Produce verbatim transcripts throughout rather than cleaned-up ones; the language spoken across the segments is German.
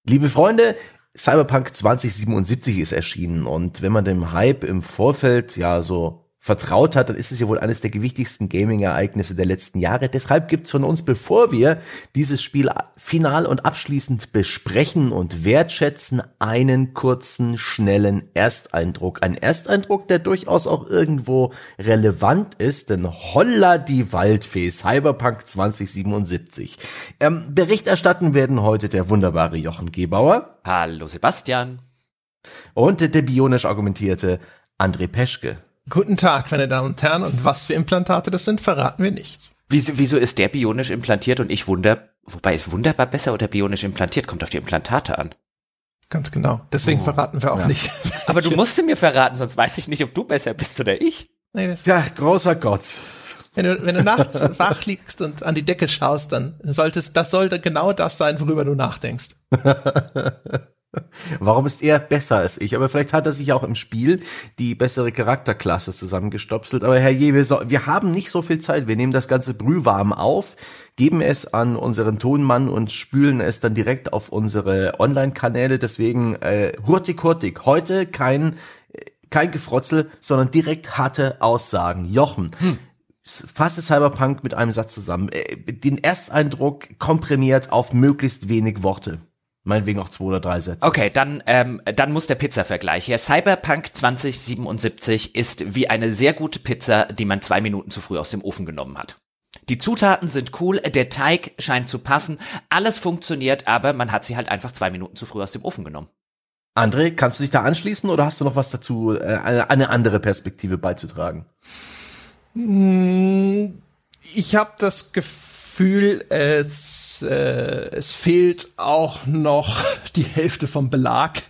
Liebe Freunde, Cyberpunk zwanzig siebenundsiebzig ist erschienen und wenn man dem Hype im Vorfeld ja so vertraut hat, dann ist es ja wohl eines der gewichtigsten Gaming-Ereignisse der letzten Jahre. Deshalb gibt's von uns, bevor wir dieses Spiel final und abschließend besprechen und wertschätzen, einen kurzen, schnellen Ersteindruck. Ein Ersteindruck, der durchaus auch irgendwo relevant ist, denn holla die Waldfee, Cyberpunk zwanzig siebenundsiebzig. Ähm, Bericht erstatten werden heute der wunderbare Jochen Gebauer. Hallo Sebastian. Und der bionisch argumentierte André Peschke. Guten Tag, meine Damen und Herren, und was für Implantate das sind, verraten wir nicht. Wieso, wieso ist der bionisch implantiert und ich wunder, wobei ist wunderbar besser oder bionisch implantiert, kommt auf die Implantate an. Ganz genau, deswegen oh. verraten wir auch ja. nicht. Aber du musst mir verraten, sonst weiß ich nicht, ob du besser bist oder ich. Nee, das ja, großer Gott. Wenn du, wenn du nachts wach liegst und an die Decke schaust, dann solltest, das sollte genau das sein, worüber du nachdenkst. Warum ist er besser als ich? Aber vielleicht hat er sich auch im Spiel die bessere Charakterklasse zusammengestopselt. Aber Herr Je, wir, so, wir haben nicht so viel Zeit. Wir nehmen das Ganze brühwarm auf, geben es an unseren Tonmann und spülen es dann direkt auf unsere Online-Kanäle. Deswegen äh, hurtig, hurtig. Heute kein, kein Gefrotzel, sondern direkt harte Aussagen. Jochen, hm. fasse Cyberpunk mit einem Satz zusammen. Den Ersteindruck komprimiert auf möglichst wenig Worte. Meinetwegen auch zwei oder drei Sätze. Okay, dann ähm, dann muss der Pizza-Vergleich her. Cyberpunk zwanzig siebenundsiebzig ist wie eine sehr gute Pizza, die man zwei Minuten zu früh aus dem Ofen genommen hat. Die Zutaten sind cool, der Teig scheint zu passen, alles funktioniert, aber man hat sie halt einfach zwei Minuten zu früh aus dem Ofen genommen. André, kannst du dich da anschließen oder hast du noch was dazu, äh, eine, eine andere Perspektive beizutragen? Ich habe das Gefühl, Gefühl, es, äh, es fehlt auch noch die Hälfte vom Belag.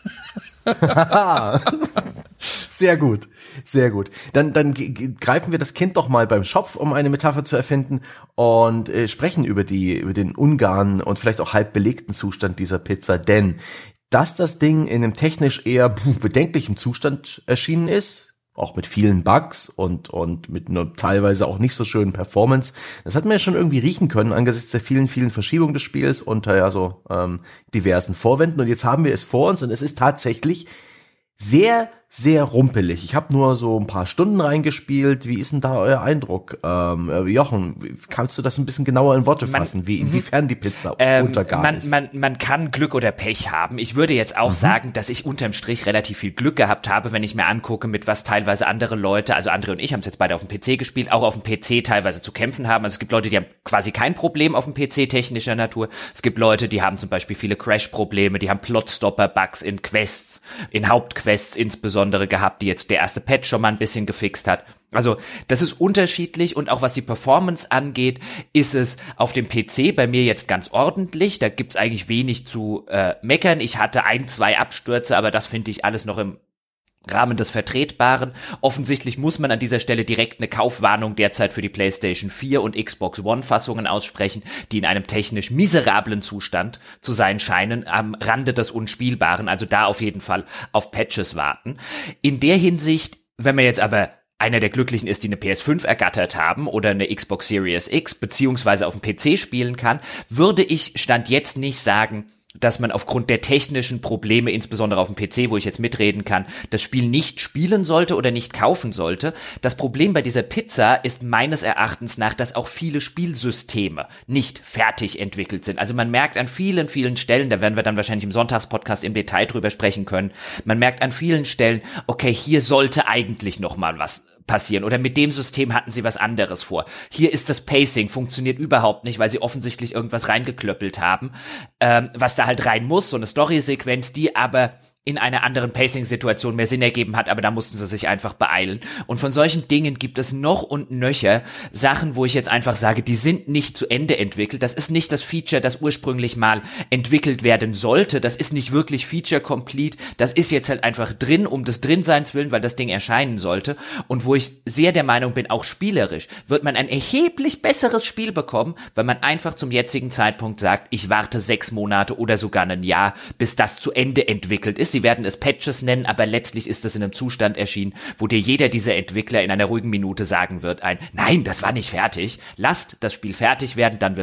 Sehr gut, sehr gut. Dann, dann g- g- greifen wir das Kind doch mal beim Schopf, um eine Metapher zu erfinden, und äh, sprechen über die, über den Ungarn und vielleicht auch halb belegten Zustand dieser Pizza, denn dass das Ding in einem technisch eher puh, bedenklichen Zustand erschienen ist, auch mit vielen Bugs und und mit einer teilweise auch nicht so schönen Performance. Das hat man ja schon irgendwie riechen können angesichts der vielen, vielen Verschiebungen des Spiels unter ja so ähm, diversen Vorwänden. Und jetzt haben wir es vor uns und es ist tatsächlich sehr, sehr rumpelig. Ich habe nur so ein paar Stunden reingespielt. Wie ist denn da euer Eindruck? Ähm, Jochen, kannst du das ein bisschen genauer in Worte fassen, man, wie inwiefern die Pizza ähm, untergar man, ist? Man, man kann Glück oder Pech haben. Ich würde jetzt auch mhm. sagen, dass ich unterm Strich relativ viel Glück gehabt habe, wenn ich mir angucke, mit was teilweise andere Leute, also André und ich haben es jetzt beide auf dem P C gespielt, auch auf dem P C teilweise zu kämpfen haben. Also es gibt Leute, die haben quasi kein Problem auf dem P C technischer Natur. Es gibt Leute, die haben zum Beispiel viele Crash-Probleme, die haben Plotstopper-Bugs in Quests, in Hauptquests insbesondere gehabt, die jetzt der erste Patch schon mal ein bisschen gefixt hat. Also das ist unterschiedlich und auch was die Performance angeht, ist es auf dem P C bei mir jetzt ganz ordentlich. Da gibt's eigentlich wenig zu äh, meckern. Ich hatte ein, zwei Abstürze, aber das finde ich alles noch im Rahmen des Vertretbaren. Offensichtlich muss man an dieser Stelle direkt eine Kaufwarnung derzeit für die PlayStation vier und Xbox One Fassungen aussprechen, die in einem technisch miserablen Zustand zu sein scheinen, am Rande des Unspielbaren, also da auf jeden Fall auf Patches warten. In der Hinsicht, wenn man jetzt aber einer der Glücklichen ist, die eine P S fünf ergattert haben oder eine Xbox Series X beziehungsweise auf dem P C spielen kann, würde ich Stand jetzt nicht sagen, dass man aufgrund der technischen Probleme, insbesondere auf dem P C, wo ich jetzt mitreden kann, das Spiel nicht spielen sollte oder nicht kaufen sollte. Das Problem bei dieser Pizza ist meines Erachtens nach, dass auch viele Spielsysteme nicht fertig entwickelt sind. Also man merkt an vielen, vielen Stellen, da werden wir dann wahrscheinlich im Sonntagspodcast im Detail drüber sprechen können, man merkt an vielen Stellen, okay, hier sollte eigentlich noch mal was passieren oder mit dem System hatten sie was anderes vor. Hier ist das Pacing, funktioniert überhaupt nicht, weil sie offensichtlich irgendwas reingeklöppelt haben, ähm, was da halt rein muss, so eine Story-Sequenz, die aber in einer anderen Pacing-Situation mehr Sinn ergeben hat, aber da mussten sie sich einfach beeilen. Und von solchen Dingen gibt es noch und nöcher Sachen, wo ich jetzt einfach sage, die sind nicht zu Ende entwickelt. Das ist nicht das Feature, das ursprünglich mal entwickelt werden sollte. Das ist nicht wirklich Feature-complete. Das ist jetzt halt einfach drin, um des Drinseins willen, weil das Ding erscheinen sollte. Und wo ich sehr der Meinung bin, auch spielerisch, wird man ein erheblich besseres Spiel bekommen, weil man einfach zum jetzigen Zeitpunkt sagt, ich warte sechs Monate oder sogar ein Jahr, bis das zu Ende entwickelt ist. Sie werden es Patches nennen, aber letztlich ist es in einem Zustand erschienen, wo dir jeder dieser Entwickler in einer ruhigen Minute sagen wird, ein, nein, das war nicht fertig, lasst das Spiel fertig werden, dann wird's gut.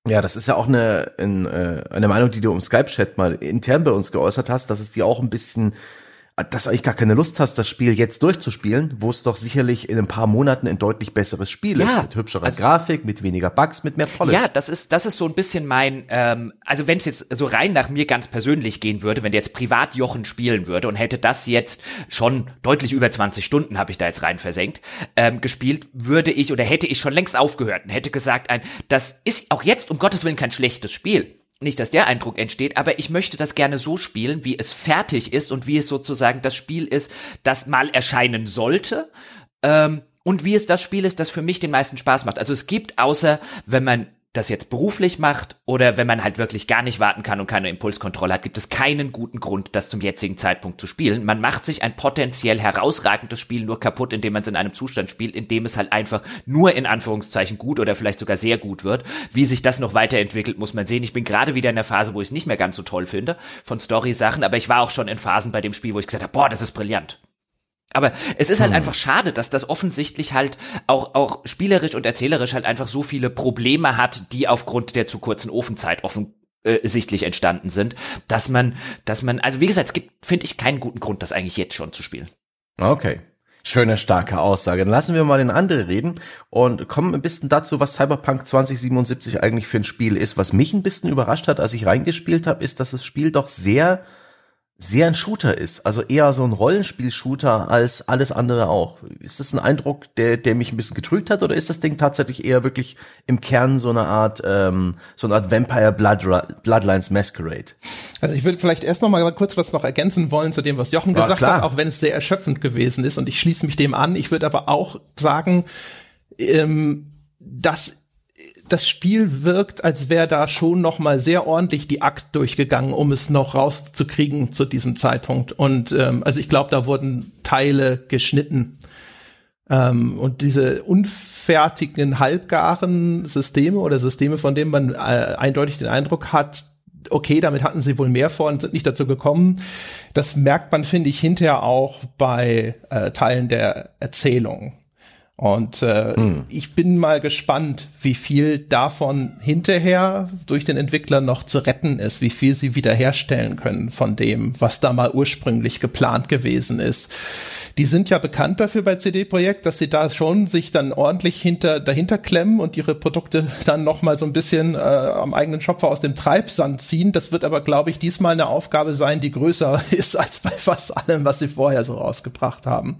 Ja, das ist ja auch eine, eine, eine Meinung, die du im Skype-Chat mal intern bei uns geäußert hast, dass es dir auch ein bisschen, dass du eigentlich gar keine Lust hast, das Spiel jetzt durchzuspielen, wo es doch sicherlich in ein paar Monaten ein deutlich besseres Spiel ja, ist, mit hübscherer also, Grafik, mit weniger Bugs, mit mehr Polish. Ja, das ist das ist so ein bisschen mein, ähm, also wenn es jetzt so rein nach mir ganz persönlich gehen würde, wenn jetzt privat Jochen spielen würde und hätte das jetzt schon deutlich über zwanzig Stunden, habe ich da jetzt rein versenkt, ähm, gespielt, würde ich oder hätte ich schon längst aufgehört und hätte gesagt, ein, das ist auch jetzt um Gottes Willen kein schlechtes Spiel. Nicht, dass der Eindruck entsteht, aber ich möchte das gerne so spielen, wie es fertig ist und wie es sozusagen das Spiel ist, das mal erscheinen sollte, ähm, und wie es das Spiel ist, das für mich den meisten Spaß macht. Also es gibt, außer wenn man das jetzt beruflich macht oder wenn man halt wirklich gar nicht warten kann und keine Impulskontrolle hat, gibt es keinen guten Grund, das zum jetzigen Zeitpunkt zu spielen. Man macht sich ein potenziell herausragendes Spiel nur kaputt, indem man es in einem Zustand spielt, in dem es halt einfach nur in Anführungszeichen gut oder vielleicht sogar sehr gut wird. Wie sich das noch weiterentwickelt, muss man sehen. Ich bin gerade wieder in der Phase, wo ich es nicht mehr ganz so toll finde von Story-Sachen, aber ich war auch schon in Phasen bei dem Spiel, wo ich gesagt habe, boah, das ist brillant. Aber es ist halt hm. einfach schade, dass das offensichtlich halt auch auch spielerisch und erzählerisch halt einfach so viele Probleme hat, die aufgrund der zu kurzen Ofenzeit offensichtlich entstanden sind, dass man, dass man, also wie gesagt, es gibt, finde ich, keinen guten Grund, das eigentlich jetzt schon zu spielen. Okay. Schöne, starke Aussage. Dann lassen wir mal den anderen reden und kommen ein bisschen dazu, was Cyberpunk zwanzig siebenundsiebzig eigentlich für ein Spiel ist. Was mich ein bisschen überrascht hat, als ich reingespielt habe, ist, dass das Spiel doch sehr sehr ein Shooter ist, also eher so ein Rollenspiel-Shooter als alles andere auch. Ist das ein Eindruck, der der mich ein bisschen getrügt hat, oder ist das Ding tatsächlich eher wirklich im Kern so eine Art ähm, so eine Art Vampire Blood, Bloodlines Masquerade? Also ich würde vielleicht erst noch mal kurz was noch ergänzen wollen zu dem, was Jochen ja, gesagt klar. hat, auch wenn es sehr erschöpfend gewesen ist, und ich schließe mich dem an. Ich würde aber auch sagen, ähm, dass das Spiel wirkt, als wäre da schon noch mal sehr ordentlich die Axt durchgegangen, um es noch rauszukriegen zu diesem Zeitpunkt. Und ähm, also ich glaube, da wurden Teile geschnitten. Ähm, und diese unfertigen, halbgaren Systeme oder Systeme, von denen man äh, eindeutig den Eindruck hat, okay, damit hatten sie wohl mehr vor und sind nicht dazu gekommen. Das merkt man, finde ich, hinterher auch bei äh, Teilen der Erzählung. Und äh, hm. ich bin mal gespannt, wie viel davon hinterher durch den Entwickler noch zu retten ist, wie viel sie wiederherstellen können von dem, was da mal ursprünglich geplant gewesen ist. Die sind ja bekannt dafür bei C D Projekt, dass sie da schon sich dann ordentlich hinter dahinter klemmen und ihre Produkte dann noch mal so ein bisschen äh, am eigenen Schopfer aus dem Treibsand ziehen. Das wird aber, glaube ich, diesmal eine Aufgabe sein, die größer ist als bei fast allem, was sie vorher so rausgebracht haben.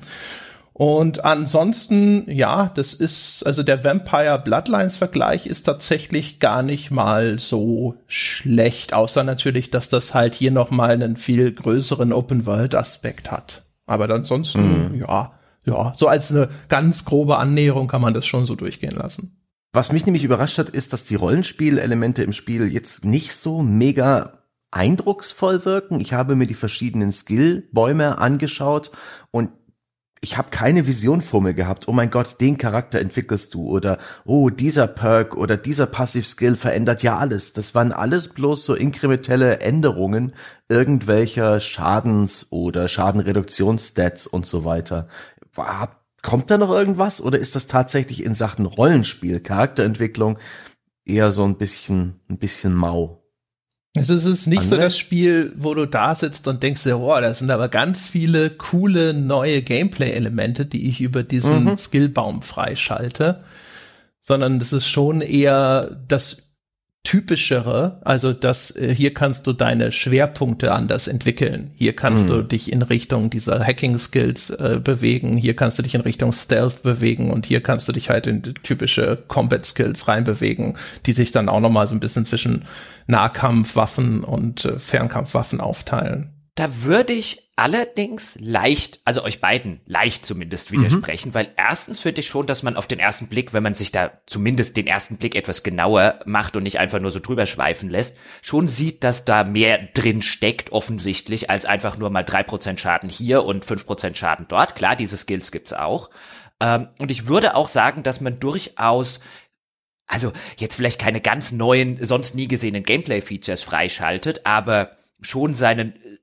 Und ansonsten, ja, das ist, also der Vampire Bloodlines Vergleich ist tatsächlich gar nicht mal so schlecht, außer natürlich, dass das halt hier noch mal einen viel größeren Open-World-Aspekt hat. Aber ansonsten, mhm. ja, ja, so als eine ganz grobe Annäherung kann man das schon so durchgehen lassen. Was mich nämlich überrascht hat, ist, dass die Rollenspielelemente im Spiel jetzt nicht so mega eindrucksvoll wirken. Ich habe mir die verschiedenen Skillbäume angeschaut und ich habe keine Vision vor mir gehabt, oh mein Gott, den Charakter entwickelst du, oder oh, dieser Perk oder dieser Passive-Skill verändert ja alles. Das waren alles bloß so inkrementelle Änderungen irgendwelcher Schadens- oder Schadenreduktionsstats und so weiter. Kommt da noch irgendwas, oder ist das tatsächlich in Sachen Rollenspiel, Charakterentwicklung eher so ein bisschen, ein bisschen mau? Also es ist nicht Andere? so das Spiel, wo du da sitzt und denkst dir, wow, da sind aber ganz viele coole neue Gameplay-Elemente, die ich über diesen mhm. Skillbaum freischalte, sondern das ist schon eher das Typischere, also das, hier kannst du deine Schwerpunkte anders entwickeln. Hier kannst mhm. du dich in Richtung dieser Hacking-Skills äh, bewegen, hier kannst du dich in Richtung Stealth bewegen und hier kannst du dich halt in typische Combat-Skills reinbewegen, die sich dann auch nochmal so ein bisschen zwischen Nahkampfwaffen und äh, Fernkampfwaffen aufteilen. Da würde ich allerdings leicht, also euch beiden leicht zumindest widersprechen, mhm. weil erstens finde ich schon, dass man auf den ersten Blick, wenn man sich da zumindest den ersten Blick etwas genauer macht und nicht einfach nur so drüber schweifen lässt, schon sieht, dass da mehr drin steckt offensichtlich, als einfach nur mal drei Prozent Schaden hier und fünf Prozent Schaden dort. Klar, diese Skills gibt's auch. Ähm, und ich würde auch sagen, dass man durchaus, also jetzt vielleicht keine ganz neuen, sonst nie gesehenen Gameplay-Features freischaltet, aber schon seinen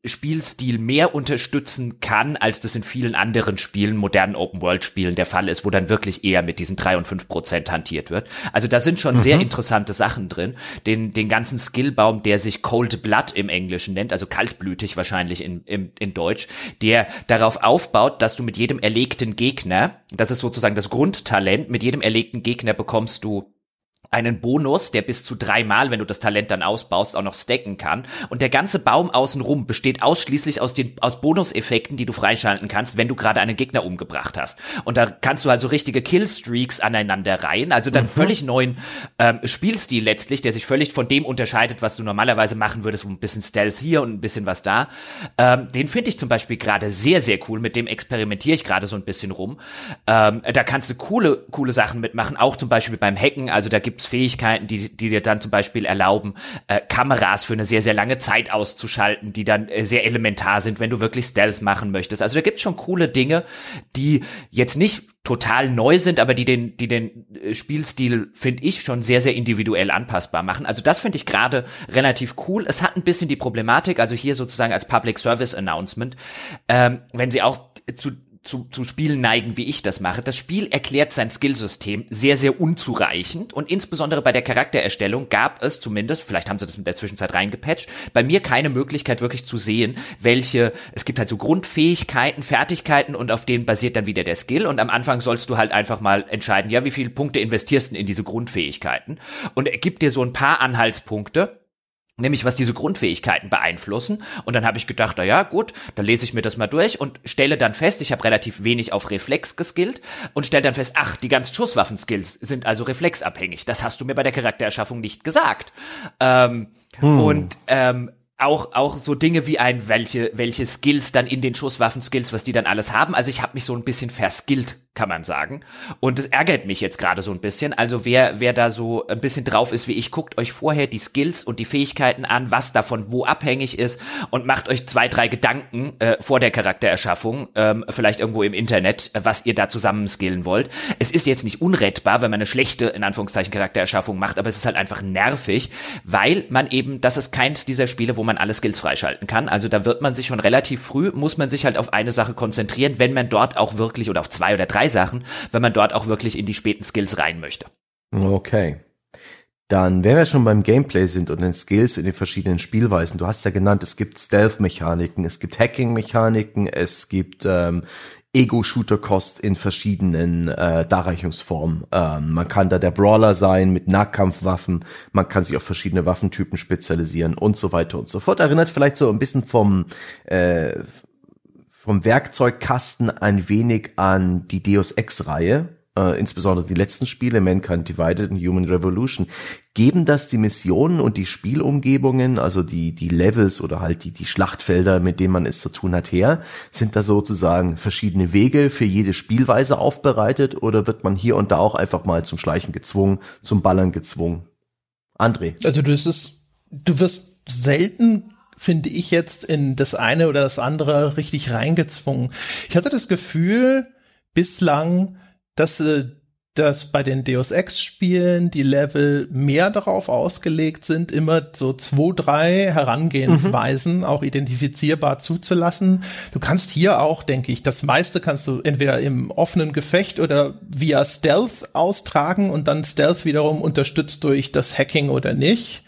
Spielstil mehr unterstützen kann, als das in vielen anderen Spielen, modernen Open-World-Spielen der Fall ist, wo dann wirklich eher mit diesen drei und fünf Prozent hantiert wird. Also da sind schon mhm. sehr interessante Sachen drin. Den, den ganzen Skillbaum, der sich Cold Blood im Englischen nennt, also kaltblütig wahrscheinlich in, in, in Deutsch, der darauf aufbaut, dass du mit jedem erlegten Gegner, das ist sozusagen das Grundtalent, mit jedem erlegten Gegner bekommst du einen Bonus, der bis zu dreimal, wenn du das Talent dann ausbaust, auch noch stacken kann. Und der ganze Baum außenrum besteht ausschließlich aus den aus Bonuseffekten, die du freischalten kannst, wenn du gerade einen Gegner umgebracht hast. Und da kannst du also richtige Killstreaks aneinander reihen. Also dann mhm. völlig neuen ähm, Spielstil letztlich, der sich völlig von dem unterscheidet, was du normalerweise machen würdest, so ein bisschen Stealth hier und ein bisschen was da. Ähm, den finde ich zum Beispiel gerade sehr, sehr cool. Mit dem experimentiere ich gerade so ein bisschen rum. Ähm, da kannst du coole, coole Sachen mitmachen, auch zum Beispiel beim Hacken. Also da gibt Fähigkeiten, die, die dir dann zum Beispiel erlauben, äh, Kameras für eine sehr, sehr lange Zeit auszuschalten, die dann äh, sehr elementar sind, wenn du wirklich Stealth machen möchtest. Also da gibt's schon coole Dinge, die jetzt nicht total neu sind, aber die den, die den äh, Spielstil, finde ich, schon sehr, sehr individuell anpassbar machen. Also das finde ich gerade relativ cool. Es hat ein bisschen die Problematik, also hier sozusagen als Public Service Announcement, ähm, wenn sie auch zu Zu, zu Spielen neigen, wie ich das mache. Das Spiel erklärt sein Skillsystem sehr, sehr unzureichend und insbesondere bei der Charaktererstellung gab es zumindest, vielleicht haben sie das in der Zwischenzeit reingepatcht, bei mir keine Möglichkeit wirklich zu sehen, welche, es gibt halt so Grundfähigkeiten, Fertigkeiten und auf denen basiert dann wieder der Skill und am Anfang sollst du halt einfach mal entscheiden, ja, wie viele Punkte investierst du in diese Grundfähigkeiten und er gibt dir so ein paar Anhaltspunkte, nämlich was diese Grundfähigkeiten beeinflussen. Und dann habe ich gedacht, na ja, gut, dann lese ich mir das mal durch und stelle dann fest, ich habe relativ wenig auf Reflex geskillt und stelle dann fest, ach, die ganzen Schusswaffen-Skills sind also reflexabhängig. Das hast du mir bei der Charaktererschaffung nicht gesagt. Ähm, hm. Und ähm, auch auch so Dinge wie ein, welche welche Skills dann in den Schusswaffen-Skills, was die dann alles haben. Also ich habe mich so ein bisschen verskillt, kann man sagen. Und das ärgert mich jetzt gerade so ein bisschen. Also wer wer da so ein bisschen drauf ist wie ich, guckt euch vorher die Skills und die Fähigkeiten an, was davon wo abhängig ist und macht euch zwei, drei Gedanken äh, vor der Charaktererschaffung, ähm, vielleicht irgendwo im Internet, äh, was ihr da zusammenskillen wollt. Es ist jetzt nicht unrettbar, wenn man eine schlechte, in Anführungszeichen, Charaktererschaffung macht, aber es ist halt einfach nervig, weil man eben, das ist keins dieser Spiele, wo man alle Skills freischalten kann. Also da wird man sich schon relativ früh, muss man sich halt auf eine Sache konzentrieren, wenn man dort auch wirklich, oder auf zwei oder drei Sachen, wenn man dort auch wirklich in die späten Skills rein möchte. Okay. Dann, wenn wir schon beim Gameplay sind und den Skills in den verschiedenen Spielweisen, du hast ja genannt, es gibt Stealth-Mechaniken, es gibt Hacking-Mechaniken, es gibt ähm, Ego-Shooter-Kost in verschiedenen äh, Darreichungsformen. Ähm, man kann da der Brawler sein mit Nahkampfwaffen, man kann sich auf verschiedene Waffentypen spezialisieren und so weiter und so fort. Erinnert vielleicht so ein bisschen vom äh, vom Werkzeugkasten ein wenig an die Deus Ex-Reihe, äh, insbesondere die letzten Spiele, Mankind Divided und Human Revolution. Geben das die Missionen und die Spielumgebungen, also die die Levels oder halt die die Schlachtfelder, mit denen man es zu tun hat, her? Sind da sozusagen verschiedene Wege für jede Spielweise aufbereitet oder wird man hier und da auch einfach mal zum Schleichen gezwungen, zum Ballern gezwungen? André? Also du ist, du wirst selten, finde ich, jetzt in das eine oder das andere richtig reingezwungen. Ich hatte das Gefühl bislang, dass äh, dass bei den Deus Ex-Spielen die Level mehr darauf ausgelegt sind, immer so zwei, drei Herangehensweisen mhm. auch identifizierbar zuzulassen. Du kannst hier auch, denke ich, das meiste kannst du entweder im offenen Gefecht oder via Stealth austragen und dann Stealth wiederum unterstützt durch das Hacking oder nicht.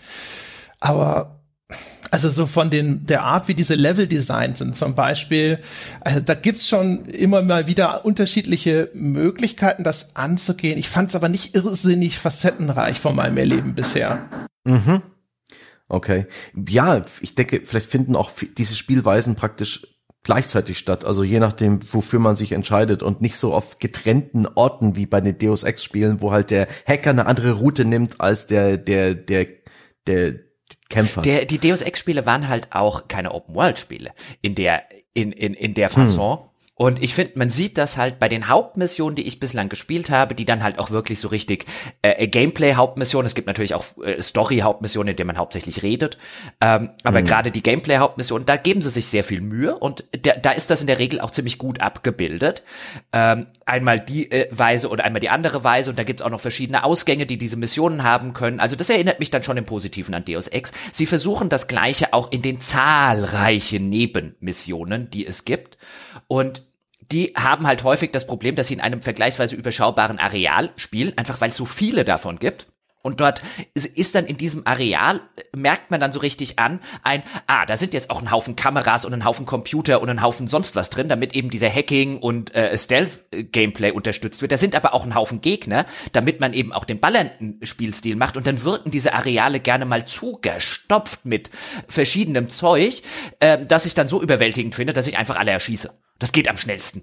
Aber also so von den der Art, wie diese Level designt sind zum Beispiel, also da gibt's schon immer mal wieder unterschiedliche Möglichkeiten, das anzugehen. Ich fand's aber nicht irrsinnig facettenreich von meinem Erleben bisher. Mhm. Okay. Ja, ich denke, vielleicht finden auch diese Spielweisen praktisch gleichzeitig statt, also je nachdem, wofür man sich entscheidet und nicht so auf getrennten Orten wie bei den Deus Ex Spielen, wo halt der Hacker eine andere Route nimmt als der der der der Kämpfer. Der, die Deus Ex Spiele waren halt auch keine Open World Spiele in der in in in der Fasson. Hm. Und ich finde, man sieht das halt bei den Hauptmissionen, die ich bislang gespielt habe, die dann halt auch wirklich so richtig äh, Gameplay-Hauptmissionen. Es gibt natürlich auch äh, Story-Hauptmissionen, in denen man hauptsächlich redet. Ähm, aber mhm. gerade die Gameplay-Hauptmissionen, da geben sie sich sehr viel Mühe und da, da ist das in der Regel auch ziemlich gut abgebildet. Ähm, einmal die äh, Weise oder einmal die andere Weise und da gibt's auch noch verschiedene Ausgänge, die diese Missionen haben können. Also das erinnert mich dann schon im Positiven an Deus Ex. Sie versuchen das Gleiche auch in den zahlreichen Nebenmissionen, die es gibt. Und die haben halt häufig das Problem, dass sie in einem vergleichsweise überschaubaren Areal spielen, einfach weil es so viele davon gibt. Und dort ist dann in diesem Areal, merkt man dann so richtig an, ein, ah, da sind jetzt auch ein Haufen Kameras und ein Haufen Computer und ein Haufen sonst was drin, damit eben dieser Hacking- und äh, Stealth-Gameplay unterstützt wird. Da sind aber auch ein Haufen Gegner, damit man eben auch den ballernden Spielstil macht. Und dann wirken diese Areale gerne mal zugestopft mit verschiedenem Zeug, äh, das ich dann so überwältigend finde, dass ich einfach alle erschieße. Das geht am schnellsten.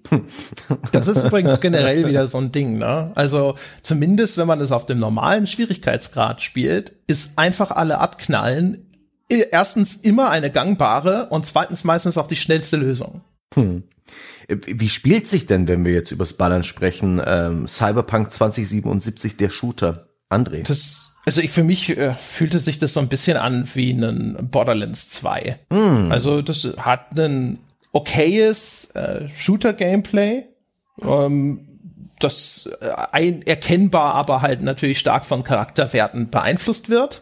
Das ist übrigens generell wieder so ein Ding, ne? Also zumindest, wenn man es auf dem normalen Schwierigkeitsgrad spielt, ist einfach alle abknallen erstens immer eine gangbare und zweitens meistens auch die schnellste Lösung. Hm. Wie spielt sich denn, wenn wir jetzt übers Ballern sprechen, ähm, Cyberpunk zwanzig siebenundsiebzig, der Shooter? André? Das, also ich, für mich äh, fühlte sich das so ein bisschen an wie ein Borderlands zwei. Hm. Also das hat einen okayes äh, Shooter-Gameplay, ähm, das äh, ein, erkennbar aber halt natürlich stark von Charakterwerten beeinflusst wird.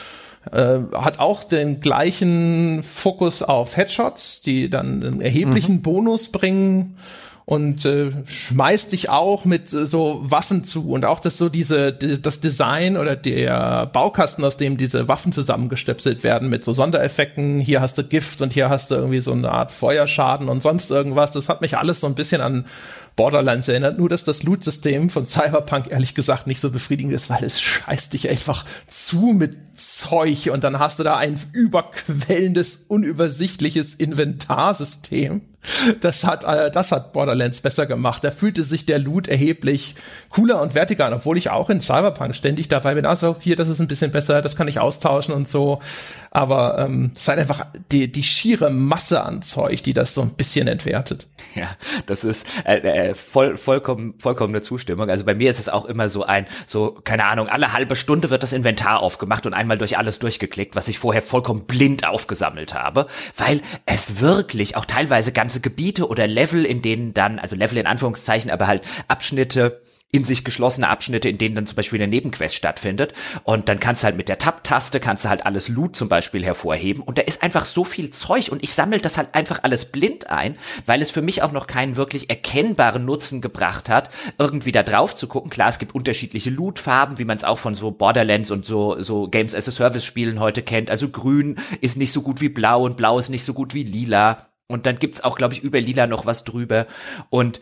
Äh, hat auch den gleichen Fokus auf Headshots, die dann einen erheblichen mhm. Bonus bringen und äh, schmeißt dich auch mit äh, so Waffen zu und auch das so diese die, das Design oder der Baukasten, aus dem diese Waffen zusammengestöpselt werden mit so Sondereffekten. Hier hast du Gift und hier hast du irgendwie so eine Art Feuerschaden und sonst irgendwas. Das hat mich alles so ein bisschen an Borderlands erinnert, nur dass das Loot-System von Cyberpunk ehrlich gesagt nicht so befriedigend ist, weil es scheißt dich einfach zu mit Zeug und dann hast du da ein überquellendes, unübersichtliches Inventarsystem. Das hat, äh, das hat Borderlands besser gemacht. Da fühlte sich der Loot erheblich cooler und wertiger an, obwohl ich auch in Cyberpunk ständig dabei bin. Also hier, das ist ein bisschen besser, das kann ich austauschen und so. Aber ähm, es ist halt einfach die, die schiere Masse an Zeug, die das so ein bisschen entwertet. Ja, das ist äh, äh, voll, vollkommen, vollkommene Zustimmung. Also bei mir ist es auch immer so ein, so, keine Ahnung, alle halbe Stunde wird das Inventar aufgemacht und einmal durch alles durchgeklickt, was ich vorher vollkommen blind aufgesammelt habe, weil es wirklich auch teilweise ganze Gebiete oder Level, in denen dann, also Level in Anführungszeichen, aber halt Abschnitte, in sich geschlossene Abschnitte, in denen dann zum Beispiel eine Nebenquest stattfindet. Und dann kannst du halt mit der Tab-Taste, kannst du halt alles Loot zum Beispiel hervorheben. Und da ist einfach so viel Zeug und ich sammle das halt einfach alles blind ein, weil es für mich auch noch keinen wirklich erkennbaren Nutzen gebracht hat, irgendwie da drauf zu gucken. Klar, es gibt unterschiedliche Loot-Farben, wie man es auch von so Borderlands und so, so Games-as-a-Service-Spielen heute kennt. Also grün ist nicht so gut wie blau und blau ist nicht so gut wie lila. Und dann gibt's auch, glaube ich, über lila noch was drüber. Und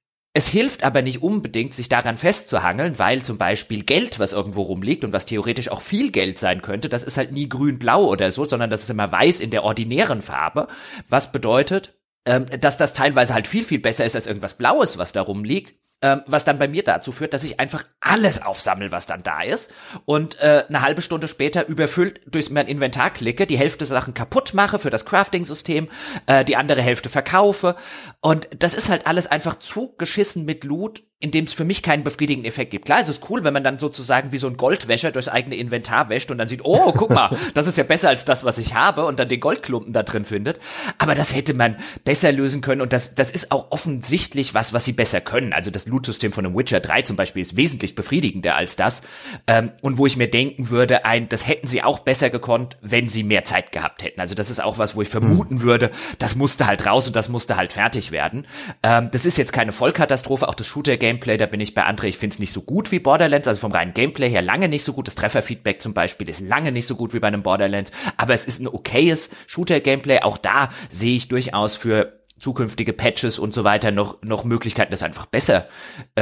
es hilft aber nicht unbedingt, sich daran festzuhangeln, weil zum Beispiel Geld, was irgendwo rumliegt und was theoretisch auch viel Geld sein könnte, das ist halt nie grün-blau oder so, sondern das ist immer weiß in der ordinären Farbe, was bedeutet, ähm, dass das teilweise halt viel, viel besser ist als irgendwas Blaues, was da rumliegt. Ähm, was dann bei mir dazu führt, dass ich einfach alles aufsammle, was dann da ist und äh, eine halbe Stunde später überfüllt durch mein Inventar klicke, die Hälfte Sachen kaputt mache für das Crafting-System, äh, die andere Hälfte verkaufe und das ist halt alles einfach zugeschissen mit Loot, in dem es für mich keinen befriedigenden Effekt gibt. Klar, es ist cool, wenn man dann sozusagen wie so ein Goldwäscher durchs eigene Inventar wäscht und dann sieht, oh, guck mal, das ist ja besser als das, was ich habe und dann den Goldklumpen da drin findet. Aber das hätte man besser lösen können und das das ist auch offensichtlich was, was sie besser können. Also das Loot-System von einem Witcher drei zum Beispiel ist wesentlich befriedigender als das. Ähm, und wo ich mir denken würde, ein, das hätten sie auch besser gekonnt, wenn sie mehr Zeit gehabt hätten. Also das ist auch was, wo ich vermuten hm. würde, das musste halt raus und das musste halt fertig werden. Ähm, das ist jetzt keine Vollkatastrophe, auch das Shooter Gameplay, da bin ich bei André, ich finde es nicht so gut wie Borderlands, also vom reinen Gameplay her lange nicht so gut, das Trefferfeedback zum Beispiel ist lange nicht so gut wie bei einem Borderlands, aber es ist ein okayes Shooter-Gameplay, auch da sehe ich durchaus für zukünftige Patches und so weiter noch noch Möglichkeiten, das einfach besser ähm,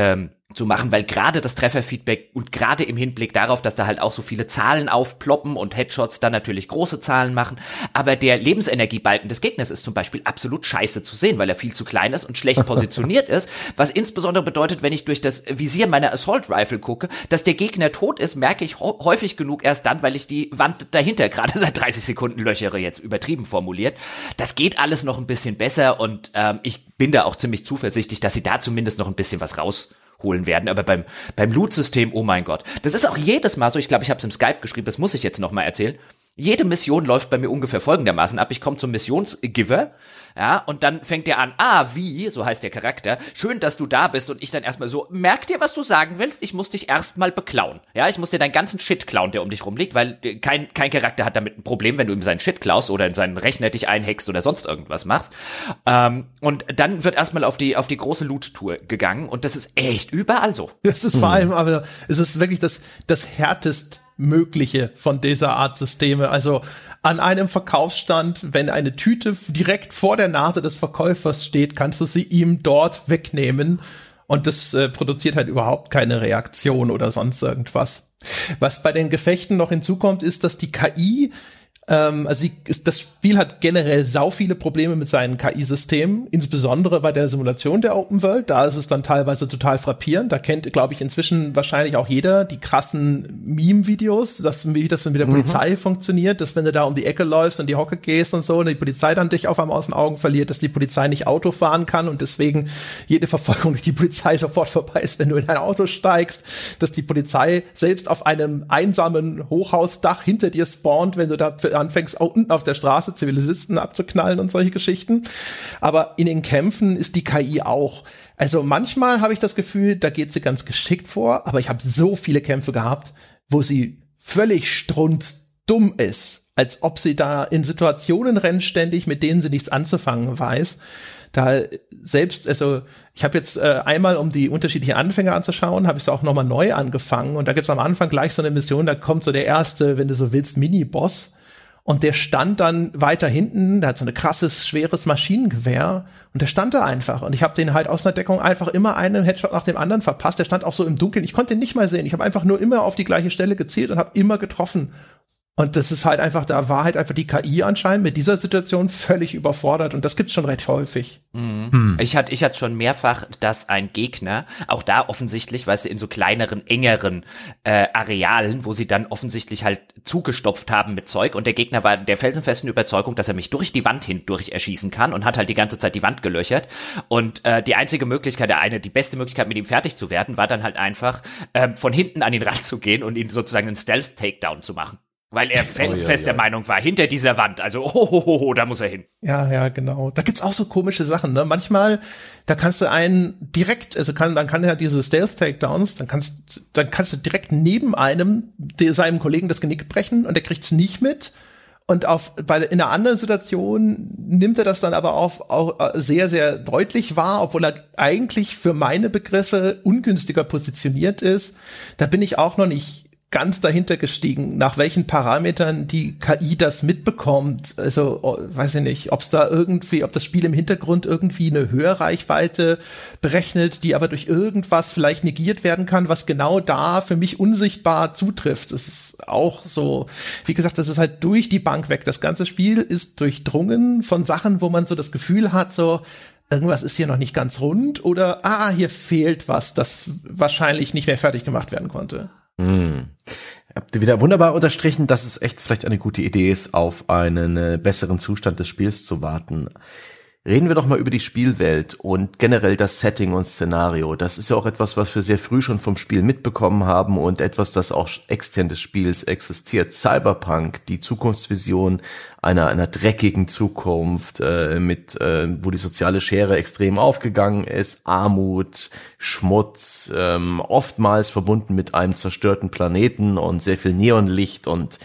zu machen, weil gerade das Trefferfeedback und gerade im Hinblick darauf, dass da halt auch so viele Zahlen aufploppen und Headshots dann natürlich große Zahlen machen, aber der Lebensenergiebalken des Gegners ist zum Beispiel absolut scheiße zu sehen, weil er viel zu klein ist und schlecht positioniert ist, was insbesondere bedeutet, wenn ich durch das Visier meiner Assault Rifle gucke, dass der Gegner tot ist, merke ich häufig genug erst dann, weil ich die Wand dahinter gerade seit dreißig Sekunden löchere, jetzt übertrieben formuliert. Das geht alles noch ein bisschen besser und ähm, ich bin da auch ziemlich zuversichtlich, dass sie da zumindest noch ein bisschen was raus holen werden, aber beim beim Loot-System, oh mein Gott, das ist auch jedes Mal so, ich glaube, ich habe es im Skype geschrieben, das muss ich jetzt noch mal erzählen. Jede Mission läuft bei mir ungefähr folgendermaßen ab. Ich komme zum Missionsgiver, ja, und dann fängt er an, ah, wie, so heißt der Charakter, schön, dass du da bist und ich dann erstmal so, merk dir, was du sagen willst, ich muss dich erstmal beklauen, ja, ich muss dir deinen ganzen Shit klauen, der um dich rumliegt, weil kein kein Charakter hat damit ein Problem, wenn du ihm seinen Shit klaust oder in seinen Rechner dich einhackst oder sonst irgendwas machst, ähm, und dann wird erstmal auf die auf die große Loot-Tour gegangen und das ist echt überall so. Das ist vor allem, aber es ist wirklich das das härtest Mögliche von dieser Art Systeme. Also an einem Verkaufsstand, wenn eine Tüte direkt vor der Nase des Verkäufers steht, kannst du sie ihm dort wegnehmen und das äh, produziert halt überhaupt keine Reaktion oder sonst irgendwas. Was bei den Gefechten noch hinzukommt, ist, dass die K I Ähm, also die, das Spiel hat generell sau viele Probleme mit seinen K I-Systemen, insbesondere bei der Simulation der Open World. Da ist es dann teilweise total frappierend. Da kennt, glaube ich, inzwischen wahrscheinlich auch jeder die krassen Meme-Videos, dass, wie das mit der Polizei mhm. funktioniert, dass wenn du da um die Ecke läufst und die Hocke gehst und so und die Polizei dann dich auf einmal aus den Augen verliert, dass die Polizei nicht Auto fahren kann und deswegen jede Verfolgung durch die Polizei sofort vorbei ist, wenn du in ein Auto steigst, dass die Polizei selbst auf einem einsamen Hochhausdach hinter dir spawnt, wenn du da anfängst, auch unten auf der Straße Zivilisten abzuknallen und solche Geschichten. Aber in den Kämpfen ist die K I auch. Also manchmal habe ich das Gefühl, da geht sie ganz geschickt vor, aber ich habe so viele Kämpfe gehabt, wo sie völlig strunzdumm ist, als ob sie da in Situationen rennt ständig, mit denen sie nichts anzufangen weiß. Da selbst, also ich habe jetzt äh, einmal, um die unterschiedlichen Anfänge anzuschauen, habe ich es auch nochmal neu angefangen und da gibt es am Anfang gleich so eine Mission, da kommt so der erste, wenn du so willst, Mini-Boss. Und der stand dann weiter hinten, der hat so ein krasses, schweres Maschinengewehr und der stand da einfach. Und ich habe den halt aus einer Deckung einfach immer einen Headshot nach dem anderen verpasst. Der stand auch so im Dunkeln. Ich konnte ihn nicht mal sehen. Ich habe einfach nur immer auf die gleiche Stelle gezielt und habe immer getroffen. Und das ist halt einfach, da war halt einfach die K I anscheinend mit dieser Situation völlig überfordert und das gibt's schon recht häufig. Mhm. Hm. Ich hatte ich hatte schon mehrfach, dass ein Gegner, auch da offensichtlich, weißt du, in so kleineren, engeren äh, Arealen, wo sie dann offensichtlich halt zugestopft haben mit Zeug und der Gegner war der felsenfesten Überzeugung, dass er mich durch die Wand hindurch erschießen kann und hat halt die ganze Zeit die Wand gelöchert und äh, die einzige Möglichkeit, der eine, die beste Möglichkeit mit ihm fertig zu werden, war dann halt einfach äh, von hinten an ihn ranzugehen und ihn sozusagen einen Stealth-Takedown zu machen. Weil er felsenfest oh, ja, ja. der Meinung war, hinter dieser Wand, also hohoho, da muss er hin. Ja, ja, genau. Da gibt's auch so komische Sachen, ne? Manchmal, da kannst du einen direkt, also kann, dann kann er diese Stealth-Takedowns, dann kannst, dann kannst du direkt neben einem, der, seinem Kollegen das Genick brechen und der kriegt's nicht mit. Und auf, bei, in einer anderen Situation nimmt er das dann aber auf, auch sehr, sehr deutlich wahr, obwohl er eigentlich für meine Begriffe ungünstiger positioniert ist. Da bin ich auch noch nicht ganz dahinter gestiegen, nach welchen Parametern die K I das mitbekommt. Also, oh, weiß ich nicht, ob es da irgendwie, ob das Spiel im Hintergrund irgendwie eine Hörreichweite berechnet, die aber durch irgendwas vielleicht negiert werden kann, was genau da für mich unsichtbar zutrifft. Das ist auch so, wie gesagt, das ist halt durch die Bank weg. Das ganze Spiel ist durchdrungen von Sachen, wo man so das Gefühl hat, so, irgendwas ist hier noch nicht ganz rund oder, ah, hier fehlt was, das wahrscheinlich nicht mehr fertig gemacht werden konnte. Hm. Habt ihr wieder wunderbar unterstrichen, dass es echt vielleicht eine gute Idee ist, auf einen äh, besseren Zustand des Spiels zu warten. Reden wir doch mal über die Spielwelt und generell das Setting und Szenario. Das ist ja auch etwas, was wir sehr früh schon vom Spiel mitbekommen haben und etwas, das auch extern des Spiels existiert. Cyberpunk, die Zukunftsvision einer einer dreckigen Zukunft, äh, mit äh, wo die soziale Schere extrem aufgegangen ist, Armut, Schmutz, ähm, oftmals verbunden mit einem zerstörten Planeten und sehr viel Neonlicht und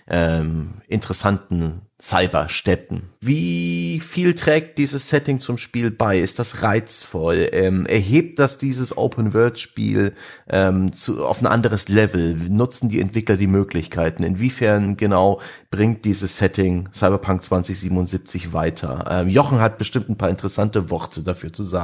ähm, interessanten Cyberstädten. Wie viel trägt dieses Setting zum Spiel bei? Ist das reizvoll? Ähm, erhebt das dieses Open-World-Spiel ähm, zu, auf ein anderes Level? Nutzen die Entwickler die Möglichkeiten? Inwiefern genau bringt dieses Setting Cyberpunk zwanzig siebenundsiebzig weiter? Ähm, Jochen hat bestimmt ein paar interessante Worte dafür zu sagen.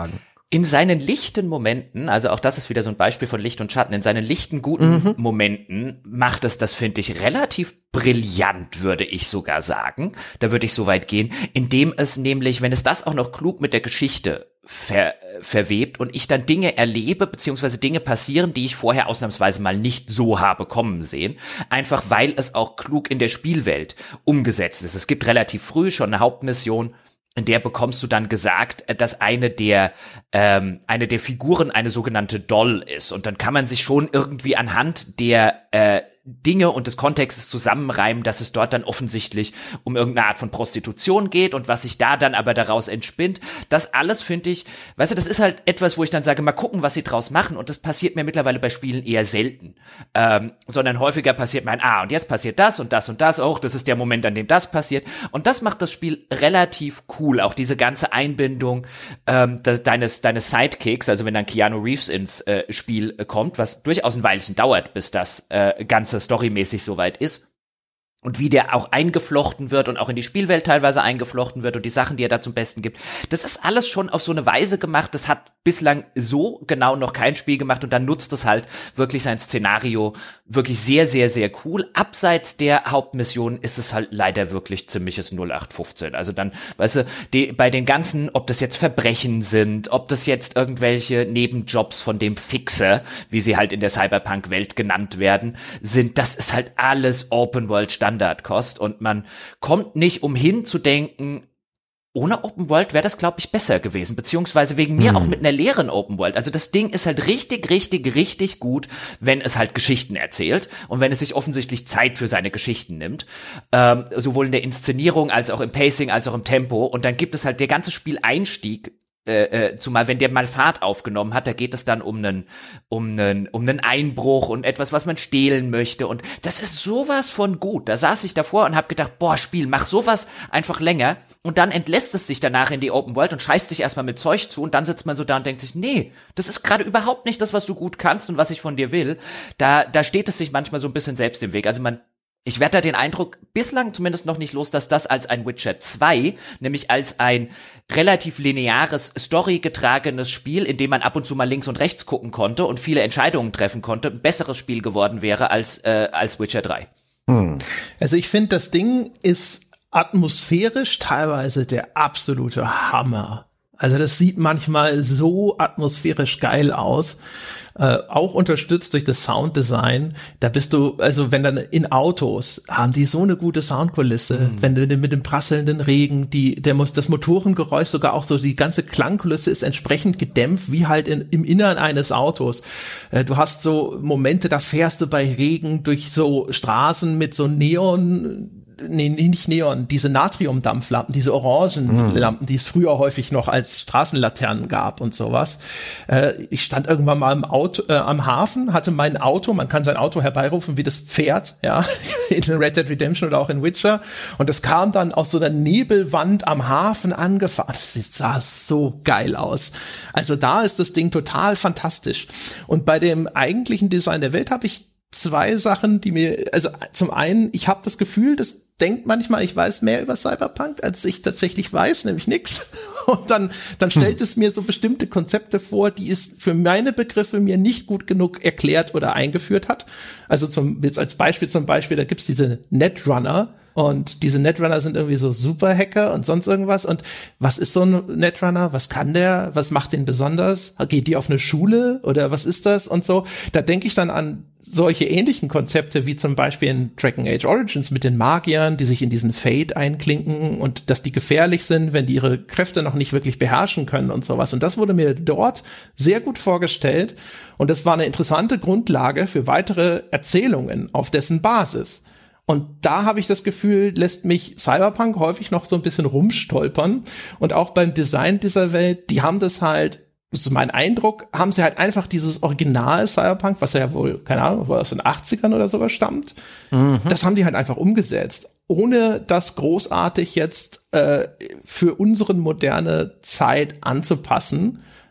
In seinen lichten Momenten, also auch das ist wieder so ein Beispiel von Licht und Schatten, in seinen lichten, guten mhm. Momenten macht es das, finde ich, relativ brillant, würde ich sogar sagen. Da würde ich so weit gehen, indem es nämlich, wenn es das auch noch klug mit der Geschichte ver, verwebt und ich dann Dinge erlebe, beziehungsweise Dinge passieren, die ich vorher ausnahmsweise mal nicht so habe kommen sehen, einfach weil es auch klug in der Spielwelt umgesetzt ist. Es gibt relativ früh schon eine Hauptmission, in der bekommst du dann gesagt, dass eine der ähm, eine der Figuren eine sogenannte Doll ist. Und dann kann man sich schon irgendwie anhand der äh, Dinge und des Kontextes zusammenreimen, dass es dort dann offensichtlich um irgendeine Art von Prostitution geht und was sich da dann aber daraus entspinnt. Das alles finde ich, weißt du, das ist halt etwas, wo ich dann sage, mal gucken, was sie draus machen. Und das passiert mir mittlerweile bei Spielen eher selten. Ähm, sondern häufiger passiert mir ein, ah, und jetzt passiert das und das und das auch. Das ist der Moment, an dem das passiert. Und das macht das Spiel relativ cool. Auch diese ganze Einbindung ähm, de- deines, deines Sidekicks, also wenn dann Keanu Reeves ins äh, Spiel äh, kommt, was durchaus ein Weilchen dauert, bis das äh, Ganze storymäßig soweit ist. Und wie der auch eingeflochten wird und auch in die Spielwelt teilweise eingeflochten wird und die Sachen, die er da zum Besten gibt. Das ist alles schon auf so eine Weise gemacht, das hat bislang so genau noch kein Spiel gemacht und dann nutzt es halt wirklich sein Szenario wirklich sehr, sehr, sehr cool. Abseits der Hauptmission ist es halt leider wirklich ziemliches null acht fünfzehn. Also dann, weißt du, die, bei den ganzen, ob das jetzt Verbrechen sind, ob das jetzt irgendwelche Nebenjobs von dem Fixer, wie sie halt in der Cyberpunk-Welt genannt werden, sind, das ist halt alles Open-World-Standard. Standardkost und man kommt nicht umhin zu denken, ohne Open World wäre das, glaube ich, besser gewesen, beziehungsweise wegen mir hm. auch mit einer leeren Open World. Also das Ding ist halt richtig, richtig, richtig gut, wenn es halt Geschichten erzählt und wenn es sich offensichtlich Zeit für seine Geschichten nimmt, ähm, sowohl in der Inszenierung als auch im Pacing als auch im Tempo. Und dann gibt es halt der ganze Spieleinstieg, Äh, äh, zumal wenn der mal Fahrt aufgenommen hat, da geht es dann um einen um einen um einen Einbruch und etwas, was man stehlen möchte und das ist sowas von gut. Da saß ich davor und habe gedacht, boah, Spiel, mach sowas einfach länger und dann entlässt es sich danach in die Open World und scheißt dich erstmal mit Zeug zu und dann sitzt man so da und denkt sich, nee, das ist gerade überhaupt nicht das, was du gut kannst und was ich von dir will. Da da steht es sich manchmal so ein bisschen selbst im Weg. Also man Ich werde da den Eindruck bislang zumindest noch nicht los, dass das als ein Witcher zwei, nämlich als ein relativ lineares, storygetragenes Spiel, in dem man ab und zu mal links und rechts gucken konnte und viele Entscheidungen treffen konnte, ein besseres Spiel geworden wäre als äh, als Witcher drei. Hm. Also ich finde, das Ding ist atmosphärisch teilweise der absolute Hammer. Also das sieht manchmal so atmosphärisch geil aus. Äh, auch unterstützt durch das Sounddesign. Da bist du, also wenn dann in Autos, haben die so eine gute Soundkulisse, mhm. wenn du mit dem prasselnden Regen, die, der muss, das Motorengeräusch, sogar auch so die ganze Klangkulisse ist entsprechend gedämpft, wie halt in, im Innern eines Autos. Äh, du hast so Momente, da fährst du bei Regen durch so Straßen mit so Neon, nee, nicht Neon, diese Natriumdampflampen, diese Orangenlampen, mm. die es früher häufig noch als Straßenlaternen gab und sowas. Äh, ich stand irgendwann mal im Auto, äh, am Hafen, hatte mein Auto, man kann sein Auto herbeirufen wie das Pferd, ja, in Red Dead Redemption oder auch in Witcher. Und das kam dann aus so einer Nebelwand am Hafen angefahren. Das sah so geil aus. Also da ist das Ding total fantastisch. Und bei dem eigentlichen Design der Welt habe ich zwei Sachen, die mir, also zum einen, ich habe das Gefühl, das denkt manchmal, ich weiß mehr über Cyberpunk, als ich tatsächlich weiß, nämlich nix. Und dann, dann stellt hm. es mir so bestimmte Konzepte vor, die es für meine Begriffe mir nicht gut genug erklärt oder eingeführt hat. Also zum, jetzt als Beispiel zum Beispiel, da gibt's diese Netrunner. Und diese Netrunner sind irgendwie so Superhacker und sonst irgendwas. Und was ist so ein Netrunner? Was kann der? Was macht den besonders? Geht die auf eine Schule? Oder was ist das? Und so. Da denke ich dann an solche ähnlichen Konzepte wie zum Beispiel in Dragon Age Origins mit den Magiern, die sich in diesen Fate einklinken und dass die gefährlich sind, wenn die ihre Kräfte noch nicht wirklich beherrschen können und sowas. Und das wurde mir dort sehr gut vorgestellt. Und das war eine interessante Grundlage für weitere Erzählungen auf dessen Basis. Und da habe ich das Gefühl, lässt mich Cyberpunk häufig noch so ein bisschen rumstolpern. Und auch beim Design dieser Welt, die haben das halt, das ist mein Eindruck, haben sie halt einfach dieses Original Cyberpunk, was ja wohl, keine Ahnung, aus den achtzigern oder sowas stammt, mhm. das haben die halt einfach umgesetzt. Ohne das großartig jetzt äh, für unsere moderne Zeit anzupassen.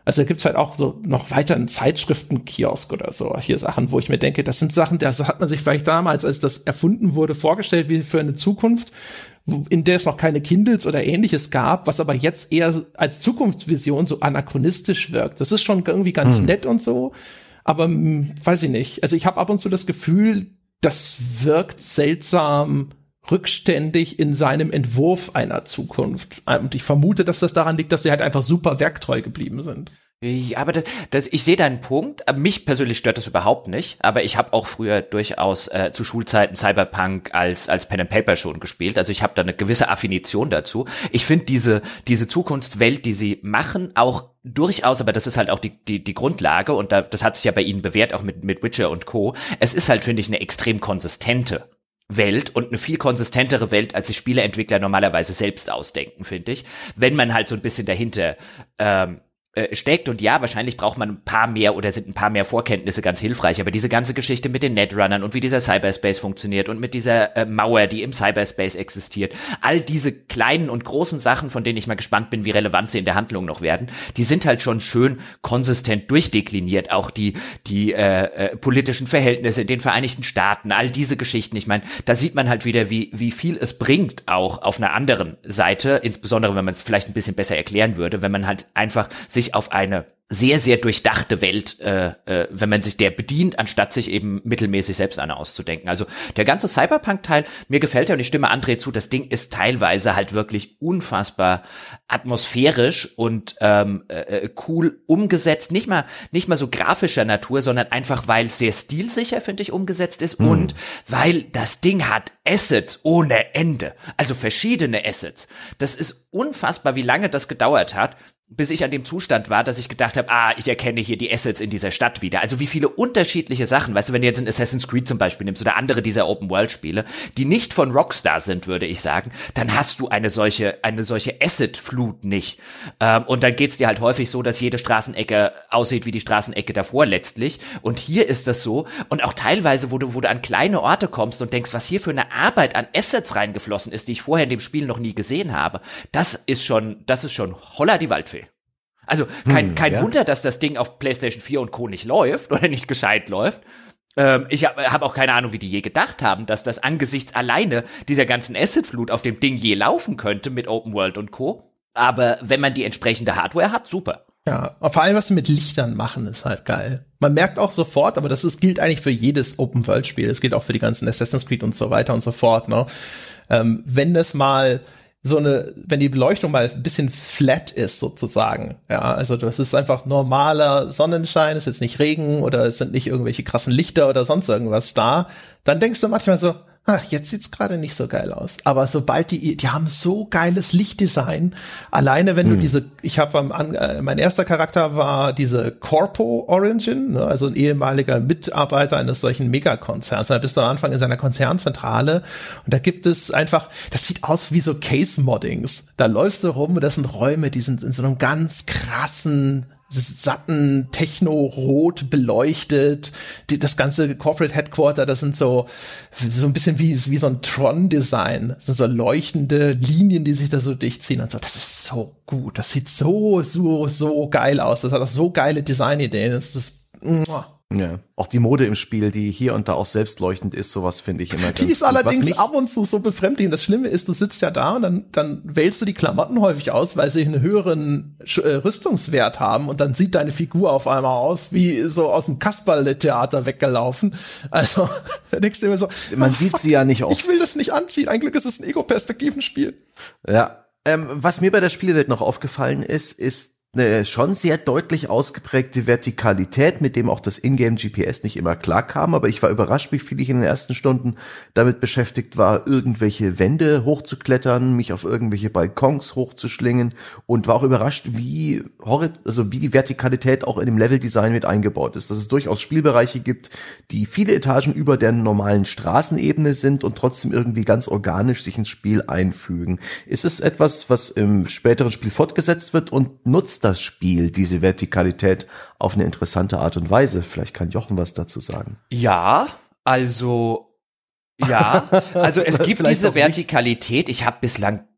Also da gibt's halt auch so noch weiter einen Zeitschriftenkiosk oder so, hier Sachen, wo ich mir denke, das sind Sachen, das hat man sich vielleicht damals, als das erfunden wurde, vorgestellt wie für eine Zukunft, in der es noch keine Kindles oder Ähnliches gab, was aber jetzt eher als Zukunftsvision so anachronistisch wirkt. Das ist schon irgendwie ganz hm. nett und so, aber mh, weiß ich nicht. Also ich habe ab und zu das Gefühl, das wirkt seltsam rückständig in seinem Entwurf einer Zukunft. Und ich vermute, dass das daran liegt, dass sie halt einfach super werktreu geblieben sind. Ja, aber das, das, ich sehe deinen Punkt. Mich persönlich stört das überhaupt nicht. Aber ich habe auch früher durchaus äh, zu Schulzeiten Cyberpunk als als Pen and Paper schon gespielt. Also ich habe da eine gewisse Affinition dazu. Ich finde diese diese Zukunftswelt, die sie machen, auch durchaus, aber das ist halt auch die die die Grundlage und da, das hat sich ja bei ihnen bewährt, auch mit mit Witcher und Co. Es ist halt, finde ich, eine extrem konsistente Welt und eine viel konsistentere Welt, als sich Spieleentwickler normalerweise selbst ausdenken, finde ich. Wenn man halt so ein bisschen dahinter ähm, steckt und ja, wahrscheinlich braucht man ein paar mehr oder sind ein paar mehr Vorkenntnisse ganz hilfreich, aber diese ganze Geschichte mit den Netrunnern und wie dieser Cyberspace funktioniert und mit dieser äh, Mauer, die im Cyberspace existiert, all diese kleinen und großen Sachen, von denen ich mal gespannt bin, wie relevant sie in der Handlung noch werden, die sind halt schon schön konsistent durchdekliniert, auch die die äh, äh, politischen Verhältnisse in den Vereinigten Staaten, all diese Geschichten, ich meine, da sieht man halt wieder, wie wie viel es bringt, auch auf einer anderen Seite, insbesondere wenn man es vielleicht ein bisschen besser erklären würde, wenn man halt einfach sich auf eine sehr, sehr durchdachte Welt, äh, äh, wenn man sich der bedient, anstatt sich eben mittelmäßig selbst eine auszudenken. Also der ganze Cyberpunk-Teil, mir gefällt er und ich stimme André zu, das Ding ist teilweise halt wirklich unfassbar atmosphärisch und ähm, äh, cool umgesetzt. Nicht mal nicht mal so grafischer Natur, sondern einfach, weil es sehr stilsicher, finde ich, umgesetzt ist mhm. und weil das Ding hat Assets ohne Ende. Also verschiedene Assets. Das ist unfassbar, wie lange das gedauert hat, bis ich an dem Zustand war, dass ich gedacht habe, ah, ich erkenne hier die Assets in dieser Stadt wieder. Also wie viele unterschiedliche Sachen, weißt du, wenn du jetzt ein Assassin's Creed zum Beispiel nimmst oder andere dieser Open-World-Spiele, die nicht von Rockstar sind, würde ich sagen, dann hast du eine solche eine solche Asset-Flut nicht. Ähm, und dann geht's dir halt häufig so, dass jede Straßenecke aussieht wie die Straßenecke davor letztlich. Und hier ist das so. Und auch teilweise, wo du, wo du an kleine Orte kommst und denkst, was hier für eine Arbeit an Assets reingeflossen ist, die ich vorher in dem Spiel noch nie gesehen habe, das ist schon, das ist schon holla die Waldfee. Also kein, hm, kein ja. Wunder, dass das Ding auf PlayStation vier und Co. nicht läuft oder nicht gescheit läuft. Ähm, ich habe hab auch keine Ahnung, wie die je gedacht haben, dass das angesichts alleine dieser ganzen Asset-Flut auf dem Ding je laufen könnte mit Open World und Co. Aber wenn man die entsprechende Hardware hat, super. Ja, vor allem, was sie mit Lichtern machen, ist halt geil. Man merkt auch sofort, aber das ist, gilt eigentlich für jedes Open-World-Spiel. Das gilt auch für die ganzen Assassin's Creed und so weiter und so fort, ne? Ähm, wenn das mal so eine, wenn die Beleuchtung mal ein bisschen flat ist sozusagen, ja, also das ist einfach normaler Sonnenschein, ist jetzt nicht Regen oder es sind nicht irgendwelche krassen Lichter oder sonst irgendwas da, dann denkst du manchmal so, ach, jetzt sieht's gerade nicht so geil aus. Aber sobald die, die haben so geiles Lichtdesign. Alleine wenn hm. du diese, ich habe am, äh, mein erster Charakter war diese Corpo Origin, ne, also ein ehemaliger Mitarbeiter eines solchen Megakonzerns. Da bist du am Anfang in seiner Konzernzentrale und da gibt es einfach, das sieht aus wie so Case-Moddings. Da läufst du rum und das sind Räume, die sind in so einem ganz krassen satten Techno-Rot beleuchtet. Die, das ganze Corporate Headquarter, das sind so so ein bisschen wie wie so ein Tron-Design. Das sind so leuchtende Linien, die sich da so durchziehen und so. Das ist so gut. Das sieht so, so, so geil aus. Das hat auch so geile Designideen. Das ist muah. Ja, auch die Mode im Spiel, die hier und da auch selbstleuchtend ist, sowas finde ich immer ganz Die ist gut. Allerdings ab und zu so befremdlich. Das Schlimme ist, du sitzt ja da und dann, dann wählst du die Klamotten häufig aus, weil sie einen höheren äh, Rüstungswert haben und dann sieht deine Figur auf einmal aus wie so aus dem Kasperle-Theater weggelaufen. Also, da denkst du immer so, man sieht fuck, sie ja nicht oft. Ich will das nicht anziehen. Ein Glück ist es ein Ego-Perspektivenspiel. Ja, ähm, was mir bei der Spielwelt noch aufgefallen ist, ist eine schon sehr deutlich ausgeprägte Vertikalität, mit dem auch das Ingame-G P S nicht immer klar kam, aber ich war überrascht, wie viel ich in den ersten Stunden damit beschäftigt war, irgendwelche Wände hochzuklettern, mich auf irgendwelche Balkons hochzuschlingen und war auch überrascht, wie also wie die Vertikalität auch in dem Leveldesign mit eingebaut ist, dass es durchaus Spielbereiche gibt, die viele Etagen über der normalen Straßenebene sind und trotzdem irgendwie ganz organisch sich ins Spiel einfügen. Ist es etwas, was im späteren Spiel fortgesetzt wird und nutzt das Spiel diese Vertikalität auf eine interessante Art und Weise? Vielleicht kann Jochen was dazu sagen. Ja, also ja, also es gibt diese Vertikalität. Ich habe bislang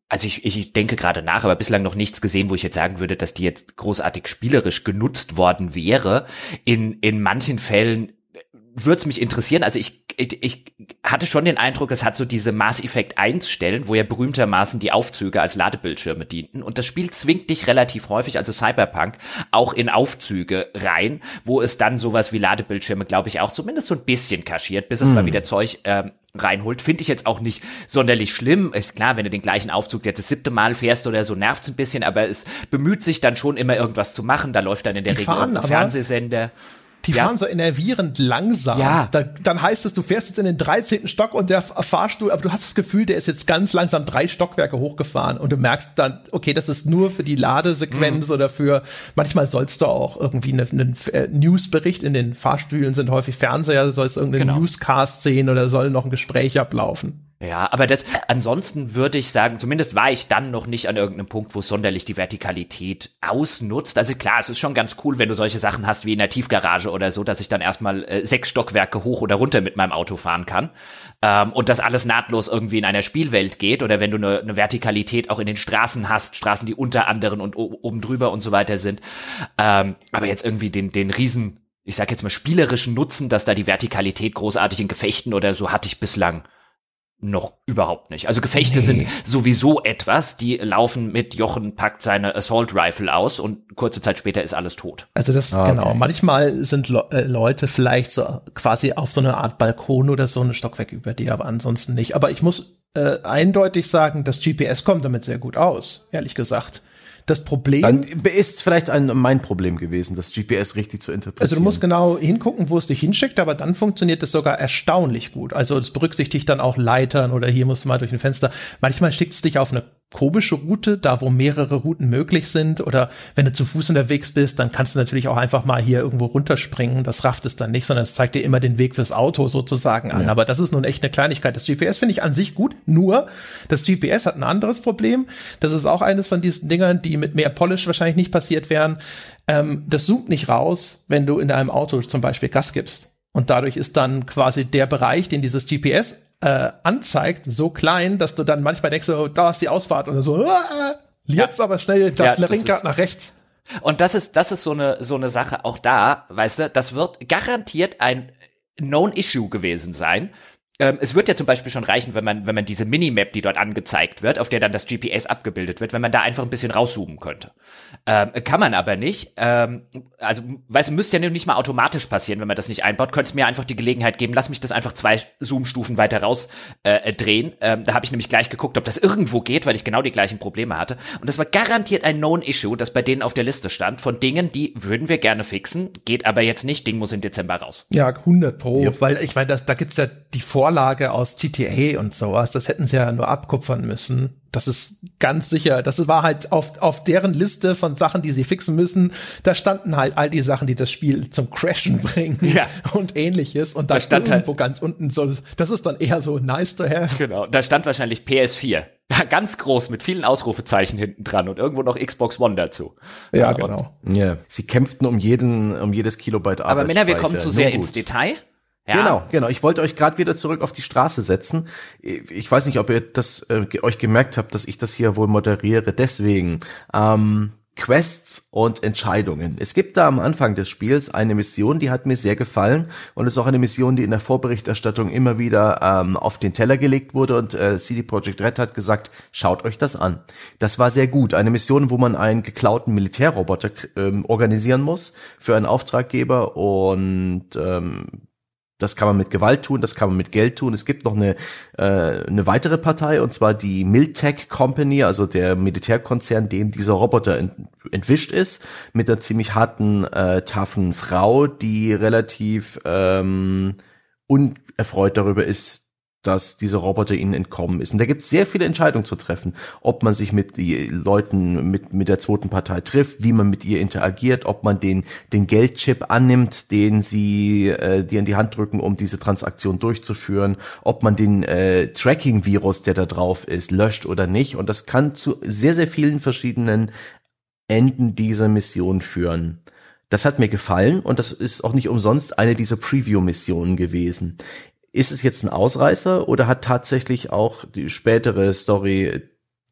Also ich, ich denke gerade nach, aber bislang noch nichts gesehen, wo ich jetzt sagen würde, dass die jetzt großartig spielerisch genutzt worden wäre. In in manchen Fällen würde es mich interessieren. Also ich, ich ich hatte schon den Eindruck, es hat so diese Mass Effect eins Stellen, wo ja berühmtermaßen die Aufzüge als Ladebildschirme dienten. Und das Spiel zwingt dich relativ häufig, also Cyberpunk, auch in Aufzüge rein, wo es dann sowas wie Ladebildschirme, glaube ich, auch zumindest so ein bisschen kaschiert, bis es mm. mal wieder Zeug ähm, reinholt. Finde ich jetzt auch nicht sonderlich schlimm. Ist klar, wenn du den gleichen Aufzug jetzt das siebte Mal fährst oder so, nervt's ein bisschen, aber es bemüht sich dann schon immer irgendwas zu machen. Da läuft dann in der die Regel ein Fernsehsender. Die ja. fahren so enervierend langsam. Ja. Da, dann heißt es, du fährst jetzt in den dreizehnten Stock und der Fahrstuhl, aber du hast das Gefühl, der ist jetzt ganz langsam drei Stockwerke hochgefahren und du merkst dann, okay, das ist nur für die Ladesequenz mhm. oder für, manchmal sollst du auch irgendwie einen eine Newsbericht, in den Fahrstühlen sind häufig Fernseher, sollst irgendeinen genau. Newscast sehen oder soll noch ein Gespräch ablaufen. Ja, aber das, ansonsten würde ich sagen, zumindest war ich dann noch nicht an irgendeinem Punkt, wo es sonderlich die Vertikalität ausnutzt. Also klar, es ist schon ganz cool, wenn du solche Sachen hast wie in der Tiefgarage oder so, dass ich dann erstmal äh, sechs Stockwerke hoch oder runter mit meinem Auto fahren kann. Ähm, und das alles nahtlos irgendwie in einer Spielwelt geht. Oder wenn du eine, eine Vertikalität auch in den Straßen hast, Straßen, die unter anderen und o- oben drüber und so weiter sind. Ähm, aber jetzt irgendwie den, den riesen, ich sag jetzt mal spielerischen Nutzen, dass da die Vertikalität großartig in Gefechten oder so hatte ich bislang noch überhaupt nicht. Also Gefechte nee. sind sowieso etwas, die laufen mit Jochen packt seine Assault Rifle aus und kurze Zeit später ist alles tot. Also das, okay. genau. Manchmal sind Le- äh, Leute vielleicht so quasi auf so eine Art Balkon oder so, eine Stockwerk über dir, aber ansonsten nicht. Aber ich muss äh, eindeutig sagen, das G P S kommt damit sehr gut aus, ehrlich gesagt. Das Problem Dann ist vielleicht ein, mein Problem gewesen, das G P S richtig zu interpretieren. Also du musst genau hingucken, wo es dich hinschickt, aber dann funktioniert es sogar erstaunlich gut. Also es berücksichtigt dann auch Leitern oder hier musst du mal durch ein Fenster. Manchmal schickt es dich auf eine komische Route, da wo mehrere Routen möglich sind, oder wenn du zu Fuß unterwegs bist, dann kannst du natürlich auch einfach mal hier irgendwo runterspringen. Das rafft es dann nicht, sondern es zeigt dir immer den Weg fürs Auto sozusagen an. Ja. Aber das ist nun echt eine Kleinigkeit. Das G P S finde ich an sich gut, nur das G P S hat ein anderes Problem. Das ist auch eines von diesen Dingern, die mit mehr Polish wahrscheinlich nicht passiert wären. Ähm, das zoomt nicht raus, wenn du in deinem Auto zum Beispiel Gas gibst. Und dadurch ist dann quasi der Bereich, den dieses G P S äh, anzeigt, so klein, dass du dann manchmal denkst, so, da ist die Ausfahrt und so, ah, jetzt ja. aber schnell das ja, Lenkrad nach rechts. Und das ist, das ist so eine, so eine Sache auch da, weißt du, das wird garantiert ein Known Issue gewesen sein. Ähm, es wird ja zum Beispiel schon reichen, wenn man, wenn man diese Minimap, die dort angezeigt wird, auf der dann das G P S abgebildet wird, wenn man da einfach ein bisschen rauszoomen könnte. Ähm, kann man aber nicht. Ähm, also, weißt du, müsste ja nicht mal automatisch passieren, wenn man das nicht einbaut. Könntest mir einfach die Gelegenheit geben, lass mich das einfach zwei Zoom-Stufen weiter raus äh, drehen. Ähm, da habe ich nämlich gleich geguckt, ob das irgendwo geht, weil ich genau die gleichen Probleme hatte. Und das war garantiert ein Known Issue, das bei denen auf der Liste stand, von Dingen, die würden wir gerne fixen, geht aber jetzt nicht, Ding muss im Dezember raus. Ja, hundert Pro, ja. Weil ich meine, das, da gibt's ja die Vorlage aus G T A und sowas, das hätten sie ja nur abkupfern müssen. Das ist ganz sicher, das war halt auf, auf deren Liste von Sachen, die sie fixen müssen, da standen halt all die Sachen, die das Spiel zum Crashen bringen ja. und ähnliches. Und da, da stand irgendwo halt ganz unten so, das ist dann eher so nice to have. Genau, da stand wahrscheinlich P S vier. Ja, ganz groß mit vielen Ausrufezeichen hinten dran und irgendwo noch Xbox One dazu. Ja, ja genau. Ja, sie kämpften um jeden, um jedes Kilobyte Arbeitsspeicher. Aber Männer, wir kommen zu sehr ins Detail. Ja. Genau, genau. Ich wollte euch gerade wieder zurück auf die Straße setzen. Ich weiß nicht, ob ihr das äh, euch gemerkt habt, dass ich das hier wohl moderiere. Deswegen ähm, Quests und Entscheidungen. Es gibt da am Anfang des Spiels eine Mission, die hat mir sehr gefallen und es ist auch eine Mission, die in der Vorberichterstattung immer wieder ähm, auf den Teller gelegt wurde und äh, C D Projekt Red hat gesagt, schaut euch das an. Das war sehr gut. Eine Mission, wo man einen geklauten Militärroboter ähm, organisieren muss für einen Auftraggeber und ähm, das kann man mit Gewalt tun, das kann man mit Geld tun. Es gibt noch eine äh, eine weitere Partei, und zwar die Miltech Company, also der Militärkonzern, dem dieser Roboter ent- entwischt ist, mit einer ziemlich harten, äh, taffen Frau, die relativ ähm, unerfreut darüber ist, dass dieser Roboter ihnen entkommen ist. Und da gibt es sehr viele Entscheidungen zu treffen, ob man sich mit die Leuten, mit mit der zweiten Partei trifft, wie man mit ihr interagiert, ob man den den Geldchip annimmt, den sie äh, dir in die Hand drücken, um diese Transaktion durchzuführen, ob man den äh, Tracking-Virus, der da drauf ist, löscht oder nicht. Und das kann zu sehr, sehr vielen verschiedenen Enden dieser Mission führen. Das hat mir gefallen und das ist auch nicht umsonst eine dieser Preview-Missionen gewesen. Ist es jetzt ein Ausreißer oder hat tatsächlich auch die spätere Story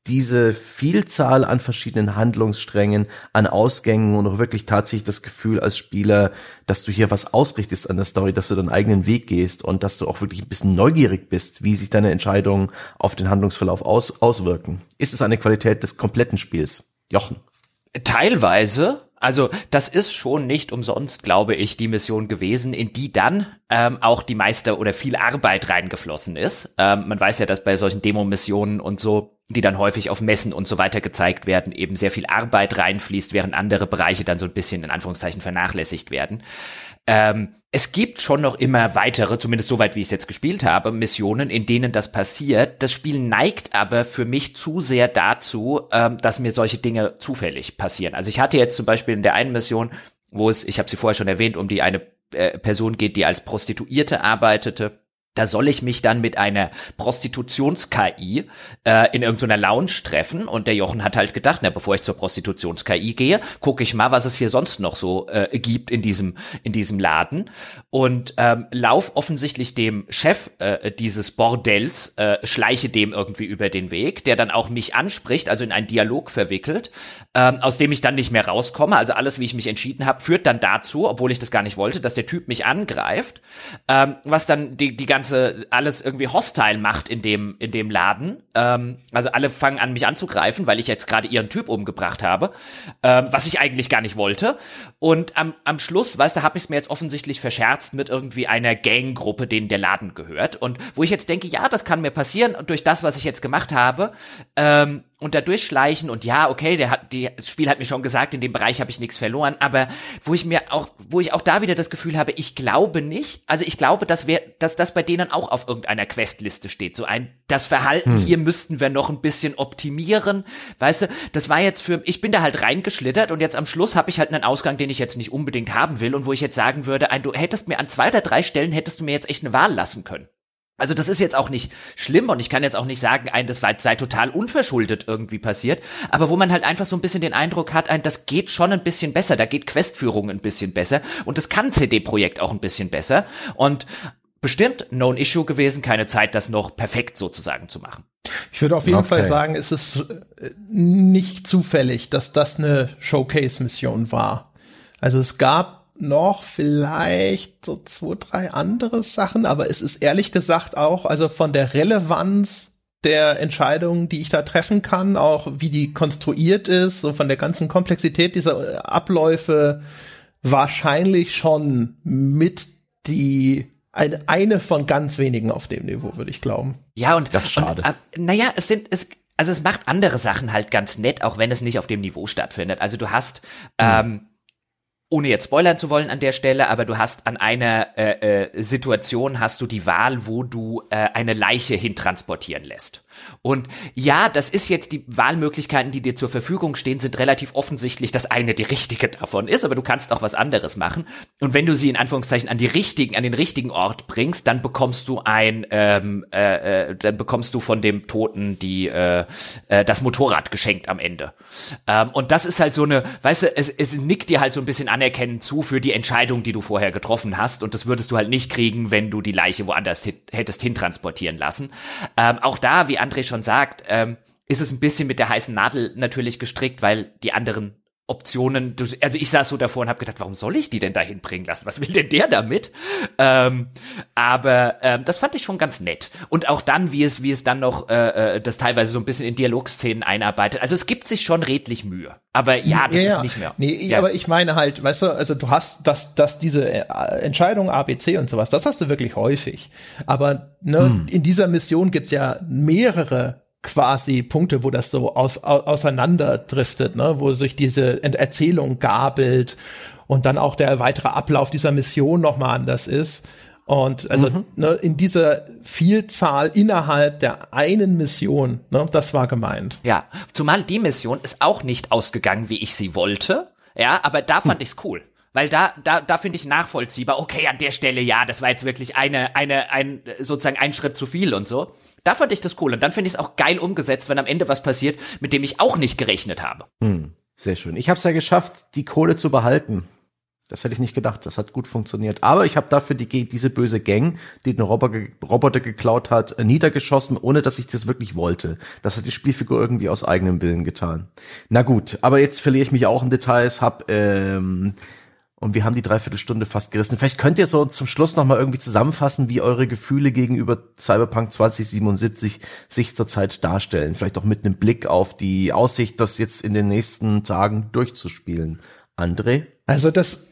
diese Vielzahl an verschiedenen Handlungssträngen, an Ausgängen und auch wirklich tatsächlich das Gefühl als Spieler, dass du hier was ausrichtest an der Story, dass du deinen eigenen Weg gehst und dass du auch wirklich ein bisschen neugierig bist, wie sich deine Entscheidungen auf den Handlungsverlauf aus, auswirken. Ist es eine Qualität des kompletten Spiels? Jochen? Teilweise. Also das ist schon nicht umsonst, glaube ich, die Mission gewesen, in die dann ähm, auch die meiste oder viel Arbeit reingeflossen ist. Ähm, man weiß ja, dass bei solchen Demo-Missionen und so, die dann häufig auf Messen und so weiter gezeigt werden, eben sehr viel Arbeit reinfließt, während andere Bereiche dann so ein bisschen in Anführungszeichen vernachlässigt werden. Ähm, es gibt schon noch immer weitere, zumindest soweit wie ich es jetzt gespielt habe, Missionen, in denen das passiert. Das Spiel neigt aber für mich zu sehr dazu, ähm, dass mir solche Dinge zufällig passieren. Also ich hatte jetzt zum Beispiel in der einen Mission, wo es, ich habe sie vorher schon erwähnt, um die eine äh, Person geht, die als Prostituierte arbeitete. Da soll ich mich dann mit einer Prostitutions-K I äh, in irgendeiner Lounge treffen und der Jochen hat halt gedacht, na, bevor ich zur Prostitutions-K I gehe, gucke ich mal, was es hier sonst noch so äh, gibt in diesem in diesem Laden und ähm, lauf offensichtlich dem Chef äh, dieses Bordells, äh, schleiche dem irgendwie über den Weg, der dann auch mich anspricht, also in einen Dialog verwickelt, ähm, aus dem ich dann nicht mehr rauskomme. Also alles, wie ich mich entschieden habe, führt dann dazu, obwohl ich das gar nicht wollte, dass der Typ mich angreift, ähm, was dann die die ganze alles irgendwie hostile macht in dem in dem Laden. Ähm, also alle fangen an, mich anzugreifen, weil ich jetzt gerade ihren Typ umgebracht habe, ähm, was ich eigentlich gar nicht wollte. Und am am Schluss, weißt du, habe ich es mir jetzt offensichtlich verscherzt mit irgendwie einer Ganggruppe, denen der Laden gehört. Und wo ich jetzt denke, ja, das kann mir passieren und durch das, was ich jetzt gemacht habe, ähm, und da durchschleichen und ja, okay, der hat, die, das Spiel hat mir schon gesagt, in dem Bereich habe ich nichts verloren, aber wo ich mir auch, wo ich auch da wieder das Gefühl habe, ich glaube nicht, also ich glaube, dass wir, dass das bei denen auch auf irgendeiner Questliste steht, so ein, das Verhalten hm. hier müssten wir noch ein bisschen optimieren, weißt du, das war jetzt für, ich bin da halt reingeschlittert und jetzt am Schluss habe ich halt einen Ausgang, den ich jetzt nicht unbedingt haben will und wo ich jetzt sagen würde, ein, du hättest mir an zwei oder drei Stellen, hättest du mir jetzt echt eine Wahl lassen können. Also das ist jetzt auch nicht schlimm und ich kann jetzt auch nicht sagen, ein, das sei total unverschuldet irgendwie passiert, aber wo man halt einfach so ein bisschen den Eindruck hat, ein, das geht schon ein bisschen besser, da geht Questführung ein bisschen besser und das kann C D-Projekt auch ein bisschen besser und bestimmt known issue gewesen, keine Zeit, das noch perfekt sozusagen zu machen. Ich würde auf jeden okay. Fall sagen, es ist nicht zufällig, dass das eine Showcase-Mission war. Also es gab noch vielleicht so zwei, drei andere Sachen, aber es ist ehrlich gesagt auch, also von der Relevanz der Entscheidungen, die ich da treffen kann, auch wie die konstruiert ist, so von der ganzen Komplexität dieser Abläufe, wahrscheinlich schon mit die eine, eine von ganz wenigen auf dem Niveau, würde ich glauben. Ja, und das ist schade. Und, äh, naja, es sind, es, also es macht andere Sachen halt ganz nett, auch wenn es nicht auf dem Niveau stattfindet. Also du hast, mhm. ähm, ohne jetzt spoilern zu wollen an der Stelle, aber du hast an einer äh, äh, Situation hast du die Wahl, wo du äh, eine Leiche hintransportieren lässt. Und ja, das ist jetzt die Wahlmöglichkeiten, die dir zur Verfügung stehen, sind relativ offensichtlich, dass eine die richtige davon ist, aber du kannst auch was anderes machen. Und wenn du sie in Anführungszeichen an die richtigen, an den richtigen Ort bringst, dann bekommst du ein, ähm, äh, äh, dann bekommst du von dem Toten die äh, äh, das Motorrad geschenkt am Ende. Ähm, und das ist halt so eine, weißt du, es, es nickt dir halt so ein bisschen anerkennend zu für die Entscheidung, die du vorher getroffen hast. Und das würdest du halt nicht kriegen, wenn du die Leiche woanders hit, hättest hintransportieren lassen. Ähm, auch da, wie André schon sagt, ähm, ist es ein bisschen mit der heißen Nadel natürlich gestrickt, weil die anderen Optionen, also ich saß so davor und habe gedacht, warum soll ich die denn da hinbringen lassen? Was will denn der damit? Ähm, aber ähm, das fand ich schon ganz nett. Und auch dann, wie es wie es dann noch äh, das teilweise so ein bisschen in Dialogszenen einarbeitet. Also es gibt sich schon redlich Mühe. Aber ja, das ja, ist ja. nicht mehr. Nee, ja. aber ich meine halt, weißt du, also du hast das, das diese Entscheidung A, B, C und sowas, das hast du wirklich häufig. Aber ne, hm. in dieser Mission gibt's ja mehrere quasi Punkte, wo das so aus, auseinanderdriftet, ne, wo sich diese Erzählung gabelt und dann auch der weitere Ablauf dieser Mission nochmal anders ist. Und also mhm. ne, in dieser Vielzahl innerhalb der einen Mission, ne, das war gemeint. Ja, zumal die Mission ist auch nicht ausgegangen, wie ich sie wollte. Ja, aber da fand hm. ich's cool. Weil da, da, da finde ich nachvollziehbar, okay, an der Stelle, ja, das war jetzt wirklich eine, eine, ein, sozusagen ein Schritt zu viel und so. Da fand ich das cool. Und dann finde ich es auch geil umgesetzt, wenn am Ende was passiert, mit dem ich auch nicht gerechnet habe. Hm, sehr schön. Ich habe es ja geschafft, die Kohle zu behalten. Das hätte ich nicht gedacht. Das hat gut funktioniert. Aber ich habe dafür die, diese böse Gang, die den Roboter, Roboter geklaut hat, niedergeschossen, ohne dass ich das wirklich wollte. Das hat die Spielfigur irgendwie aus eigenem Willen getan. Na gut, aber jetzt verliere ich mich auch in Details. Hab ähm, und wir haben die Dreiviertelstunde fast gerissen. Vielleicht könnt ihr so zum Schluss noch mal irgendwie zusammenfassen, wie eure Gefühle gegenüber Cyberpunk zwanzig siebenundsiebzig sich zurzeit darstellen. Vielleicht auch mit einem Blick auf die Aussicht, das jetzt in den nächsten Tagen durchzuspielen. André? Also das,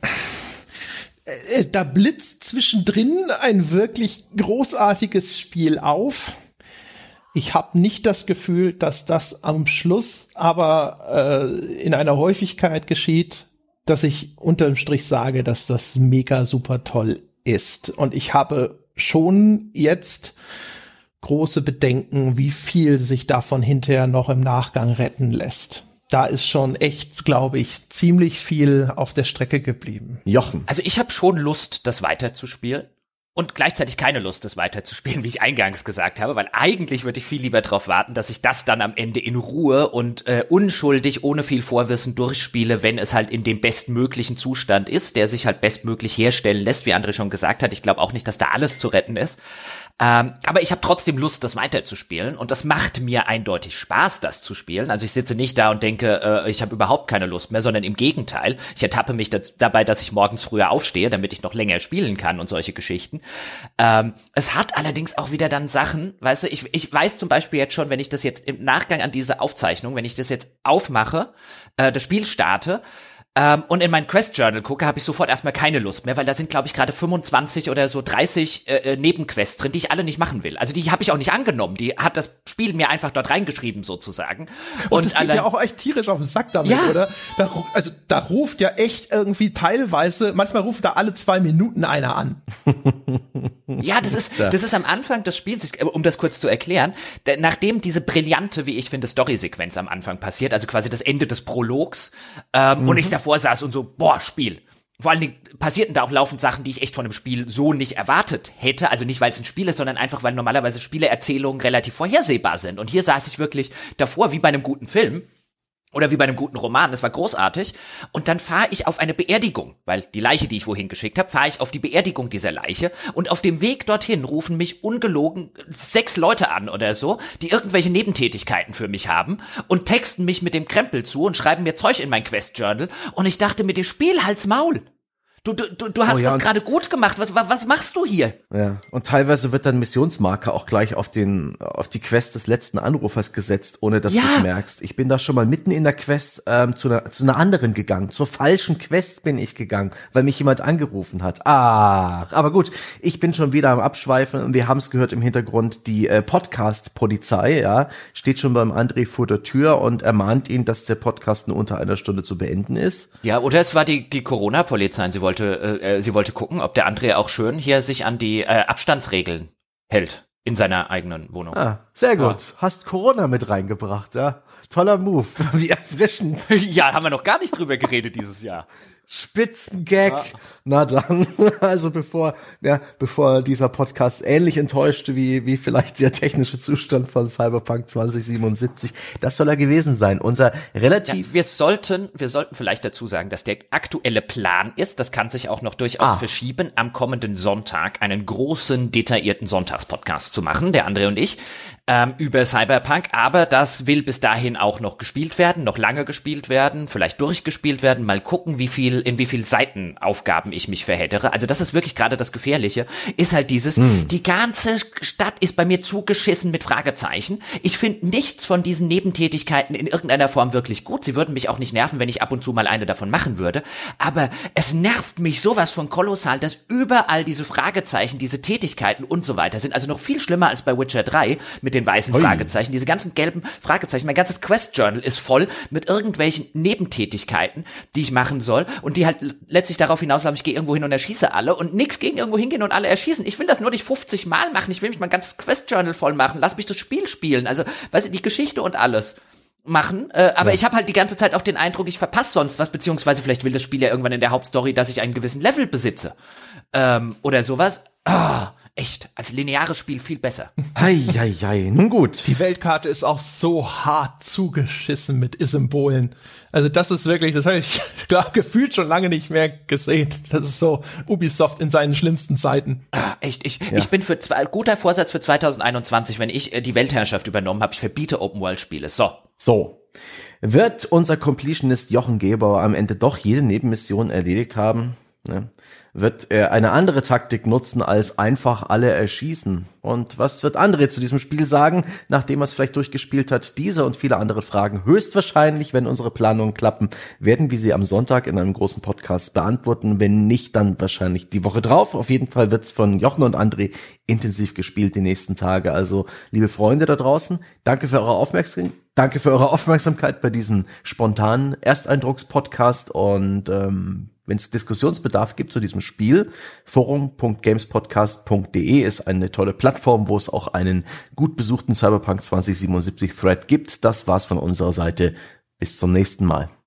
äh, da blitzt zwischendrin ein wirklich großartiges Spiel auf. Ich habe nicht das Gefühl, dass das am Schluss aber äh, in einer Häufigkeit geschieht, dass ich unterm Strich sage, dass das mega super toll ist. Und ich habe schon jetzt große Bedenken, wie viel sich davon hinterher noch im Nachgang retten lässt. Da ist schon echt, glaube ich, ziemlich viel auf der Strecke geblieben. Jochen. Also ich habe schon Lust, das weiterzuspielen. Und gleichzeitig keine Lust, das weiterzuspielen, wie ich eingangs gesagt habe, weil eigentlich würde ich viel lieber darauf warten, dass ich das dann am Ende in Ruhe und äh, unschuldig, ohne viel Vorwissen durchspiele, wenn es halt in dem bestmöglichen Zustand ist, der sich halt bestmöglich herstellen lässt, wie André schon gesagt hat. Ich glaube auch nicht, dass da alles zu retten ist. Ähm, aber ich habe trotzdem Lust, das weiterzuspielen und das macht mir eindeutig Spaß, das zu spielen. Also ich sitze nicht da und denke, äh, ich habe überhaupt keine Lust mehr, sondern im Gegenteil. Ich ertappe mich da, dabei, dass ich morgens früher aufstehe, damit ich noch länger spielen kann und solche Geschichten. Ähm, es hat allerdings auch wieder dann Sachen, weißt du, ich, ich weiß zum Beispiel jetzt schon, wenn ich das jetzt im Nachgang an diese Aufzeichnung, wenn ich das jetzt aufmache, äh, das Spiel starte, Ähm, und in mein Quest-Journal gucke, habe ich sofort erstmal keine Lust mehr, weil da sind, glaube ich, gerade fünfundzwanzig oder so dreißig äh, Nebenquests drin, die ich alle nicht machen will. Also die habe ich auch nicht angenommen. Die hat das Spiel mir einfach dort reingeschrieben, sozusagen. Und, und das geht ja auch echt tierisch auf den Sack damit, ja. Oder? Da, also da ruft ja echt irgendwie teilweise, manchmal ruft da alle zwei Minuten einer an. Ja, das ist das ist am Anfang des Spiels, um das kurz zu erklären, nachdem diese brillante, wie ich finde, Story-Sequenz am Anfang passiert, also quasi das Ende des Prologs, ähm, mhm. und ich davor saß und so, boah, Spiel. Vor allen Dingen passierten da auch laufend Sachen, die ich echt von einem Spiel so nicht erwartet hätte. Also nicht, weil es ein Spiel ist, sondern einfach, weil normalerweise Spieleerzählungen relativ vorhersehbar sind. Und hier saß ich wirklich davor, wie bei einem guten Film. Oder wie bei einem guten Roman, das war großartig. Und dann fahre ich auf eine Beerdigung, weil die Leiche, die ich wohin geschickt habe, fahre ich auf die Beerdigung dieser Leiche. Und auf dem Weg dorthin rufen mich ungelogen sechs Leute an oder so, die irgendwelche Nebentätigkeiten für mich haben und texten mich mit dem Krempel zu und schreiben mir Zeug in mein Quest-Journal. Und ich dachte mir, dir Spiel halt's Maul. Du, du, du hast oh ja, das gerade gut gemacht. Was, was, was machst du hier? Ja, und teilweise wird dann Missionsmarker auch gleich auf den, auf die Quest des letzten Anrufers gesetzt, ohne dass ja. du es merkst. Ich bin da schon mal mitten in der Quest ähm, zu einer, zu einer anderen gegangen. Zur falschen Quest bin ich gegangen, weil mich jemand angerufen hat. Ach, aber gut, ich bin schon wieder am Abschweifen und wir haben es gehört im Hintergrund, die äh, Podcast-Polizei, ja, steht schon beim André vor der Tür und ermahnt ihn, dass der Podcast nur unter einer Stunde zu beenden ist. Ja, oder es war die, die Corona-Polizei. Sie wollte Äh, sie wollte gucken, ob der André auch schön hier sich an die äh, Abstandsregeln hält in seiner eigenen Wohnung. Ah, sehr gut. Ja. Hast Corona mit reingebracht, ja? Toller Move. Wie erfrischend. Ja, haben wir noch gar nicht drüber geredet dieses Jahr. Spitzengag. Ja. Na dann, also bevor, ja, bevor dieser Podcast ähnlich enttäuscht wie, wie vielleicht der technische Zustand von Cyberpunk zwanzig siebenundsiebzig, das soll er gewesen sein. Unser relativ. Ja, wir sollten, wir sollten vielleicht dazu sagen, dass der aktuelle Plan ist, das kann sich auch noch durchaus ah. verschieben, am kommenden Sonntag einen großen, detaillierten Sonntagspodcast zu machen, der André und ich, ähm, über Cyberpunk, aber das will bis dahin auch noch gespielt werden, noch lange gespielt werden, vielleicht durchgespielt werden, mal gucken, wie viel in wie viel Seitenaufgaben ich mich verhedere. Also das ist wirklich gerade das Gefährliche, ist halt dieses, mm. die ganze Stadt ist bei mir zugeschissen mit Fragezeichen. Ich finde nichts von diesen Nebentätigkeiten in irgendeiner Form wirklich gut. Sie würden mich auch nicht nerven, wenn ich ab und zu mal eine davon machen würde. Aber es nervt mich sowas von kolossal, dass überall diese Fragezeichen, diese Tätigkeiten und so weiter sind. Also noch viel schlimmer als bei Witcher drei mit den weißen Ui. Fragezeichen. Diese ganzen gelben Fragezeichen. Mein ganzes Quest-Journal ist voll mit irgendwelchen Nebentätigkeiten, die ich machen soll. Und die halt letztlich darauf hinauslaufen, ich gehe irgendwo hin und erschieße alle und nix gegen irgendwo hingehen und alle erschießen. Ich will das nur nicht fünfzig Mal machen, ich will mich mein ganzes Quest-Journal voll machen, lass mich das Spiel spielen, also, weißt du, die Geschichte und alles machen, äh, aber ja. ich habe halt die ganze Zeit auch den Eindruck, ich verpasse sonst was, beziehungsweise vielleicht will das Spiel ja irgendwann in der Hauptstory, dass ich einen gewissen Level besitze, ähm, oder sowas. Ah, echt, als lineares Spiel viel besser. Hei, hei, hei. Nun gut. Die Weltkarte ist auch so hart zugeschissen mit Symbolen. Also das ist wirklich, das habe ich klar gefühlt schon lange nicht mehr gesehen. Das ist so Ubisoft in seinen schlimmsten Zeiten. Ah, echt, ich, Ja. ich bin für zwei, guter Vorsatz für zwanzig einundzwanzig, wenn ich äh, die Weltherrschaft übernommen habe, ich verbiete Open-World-Spiele. So. So. Wird unser Completionist Jochen Gebauer am Ende doch jede Nebenmission erledigt haben? Ne? Wird er eine andere Taktik nutzen als einfach alle erschießen? Und was wird André zu diesem Spiel sagen, nachdem er es vielleicht durchgespielt hat? Diese und viele andere Fragen höchstwahrscheinlich, wenn unsere Planungen klappen, werden wir sie am Sonntag in einem großen Podcast beantworten. Wenn nicht, dann wahrscheinlich die Woche drauf. Auf jeden Fall wird's von Jochen und André intensiv gespielt die nächsten Tage. Also, liebe Freunde da draußen, danke für eure Aufmerksamkeit. Danke für eure Aufmerksamkeit bei diesem spontanen Ersteindrucks-Podcast und ähm, wenn es Diskussionsbedarf gibt zu diesem Spiel, forum punkt gamespodcast punkt de ist eine tolle Plattform, wo es auch einen gut besuchten Cyberpunk zwanzig siebenundsiebzig Thread gibt. Das war's von unserer Seite. Bis zum nächsten Mal.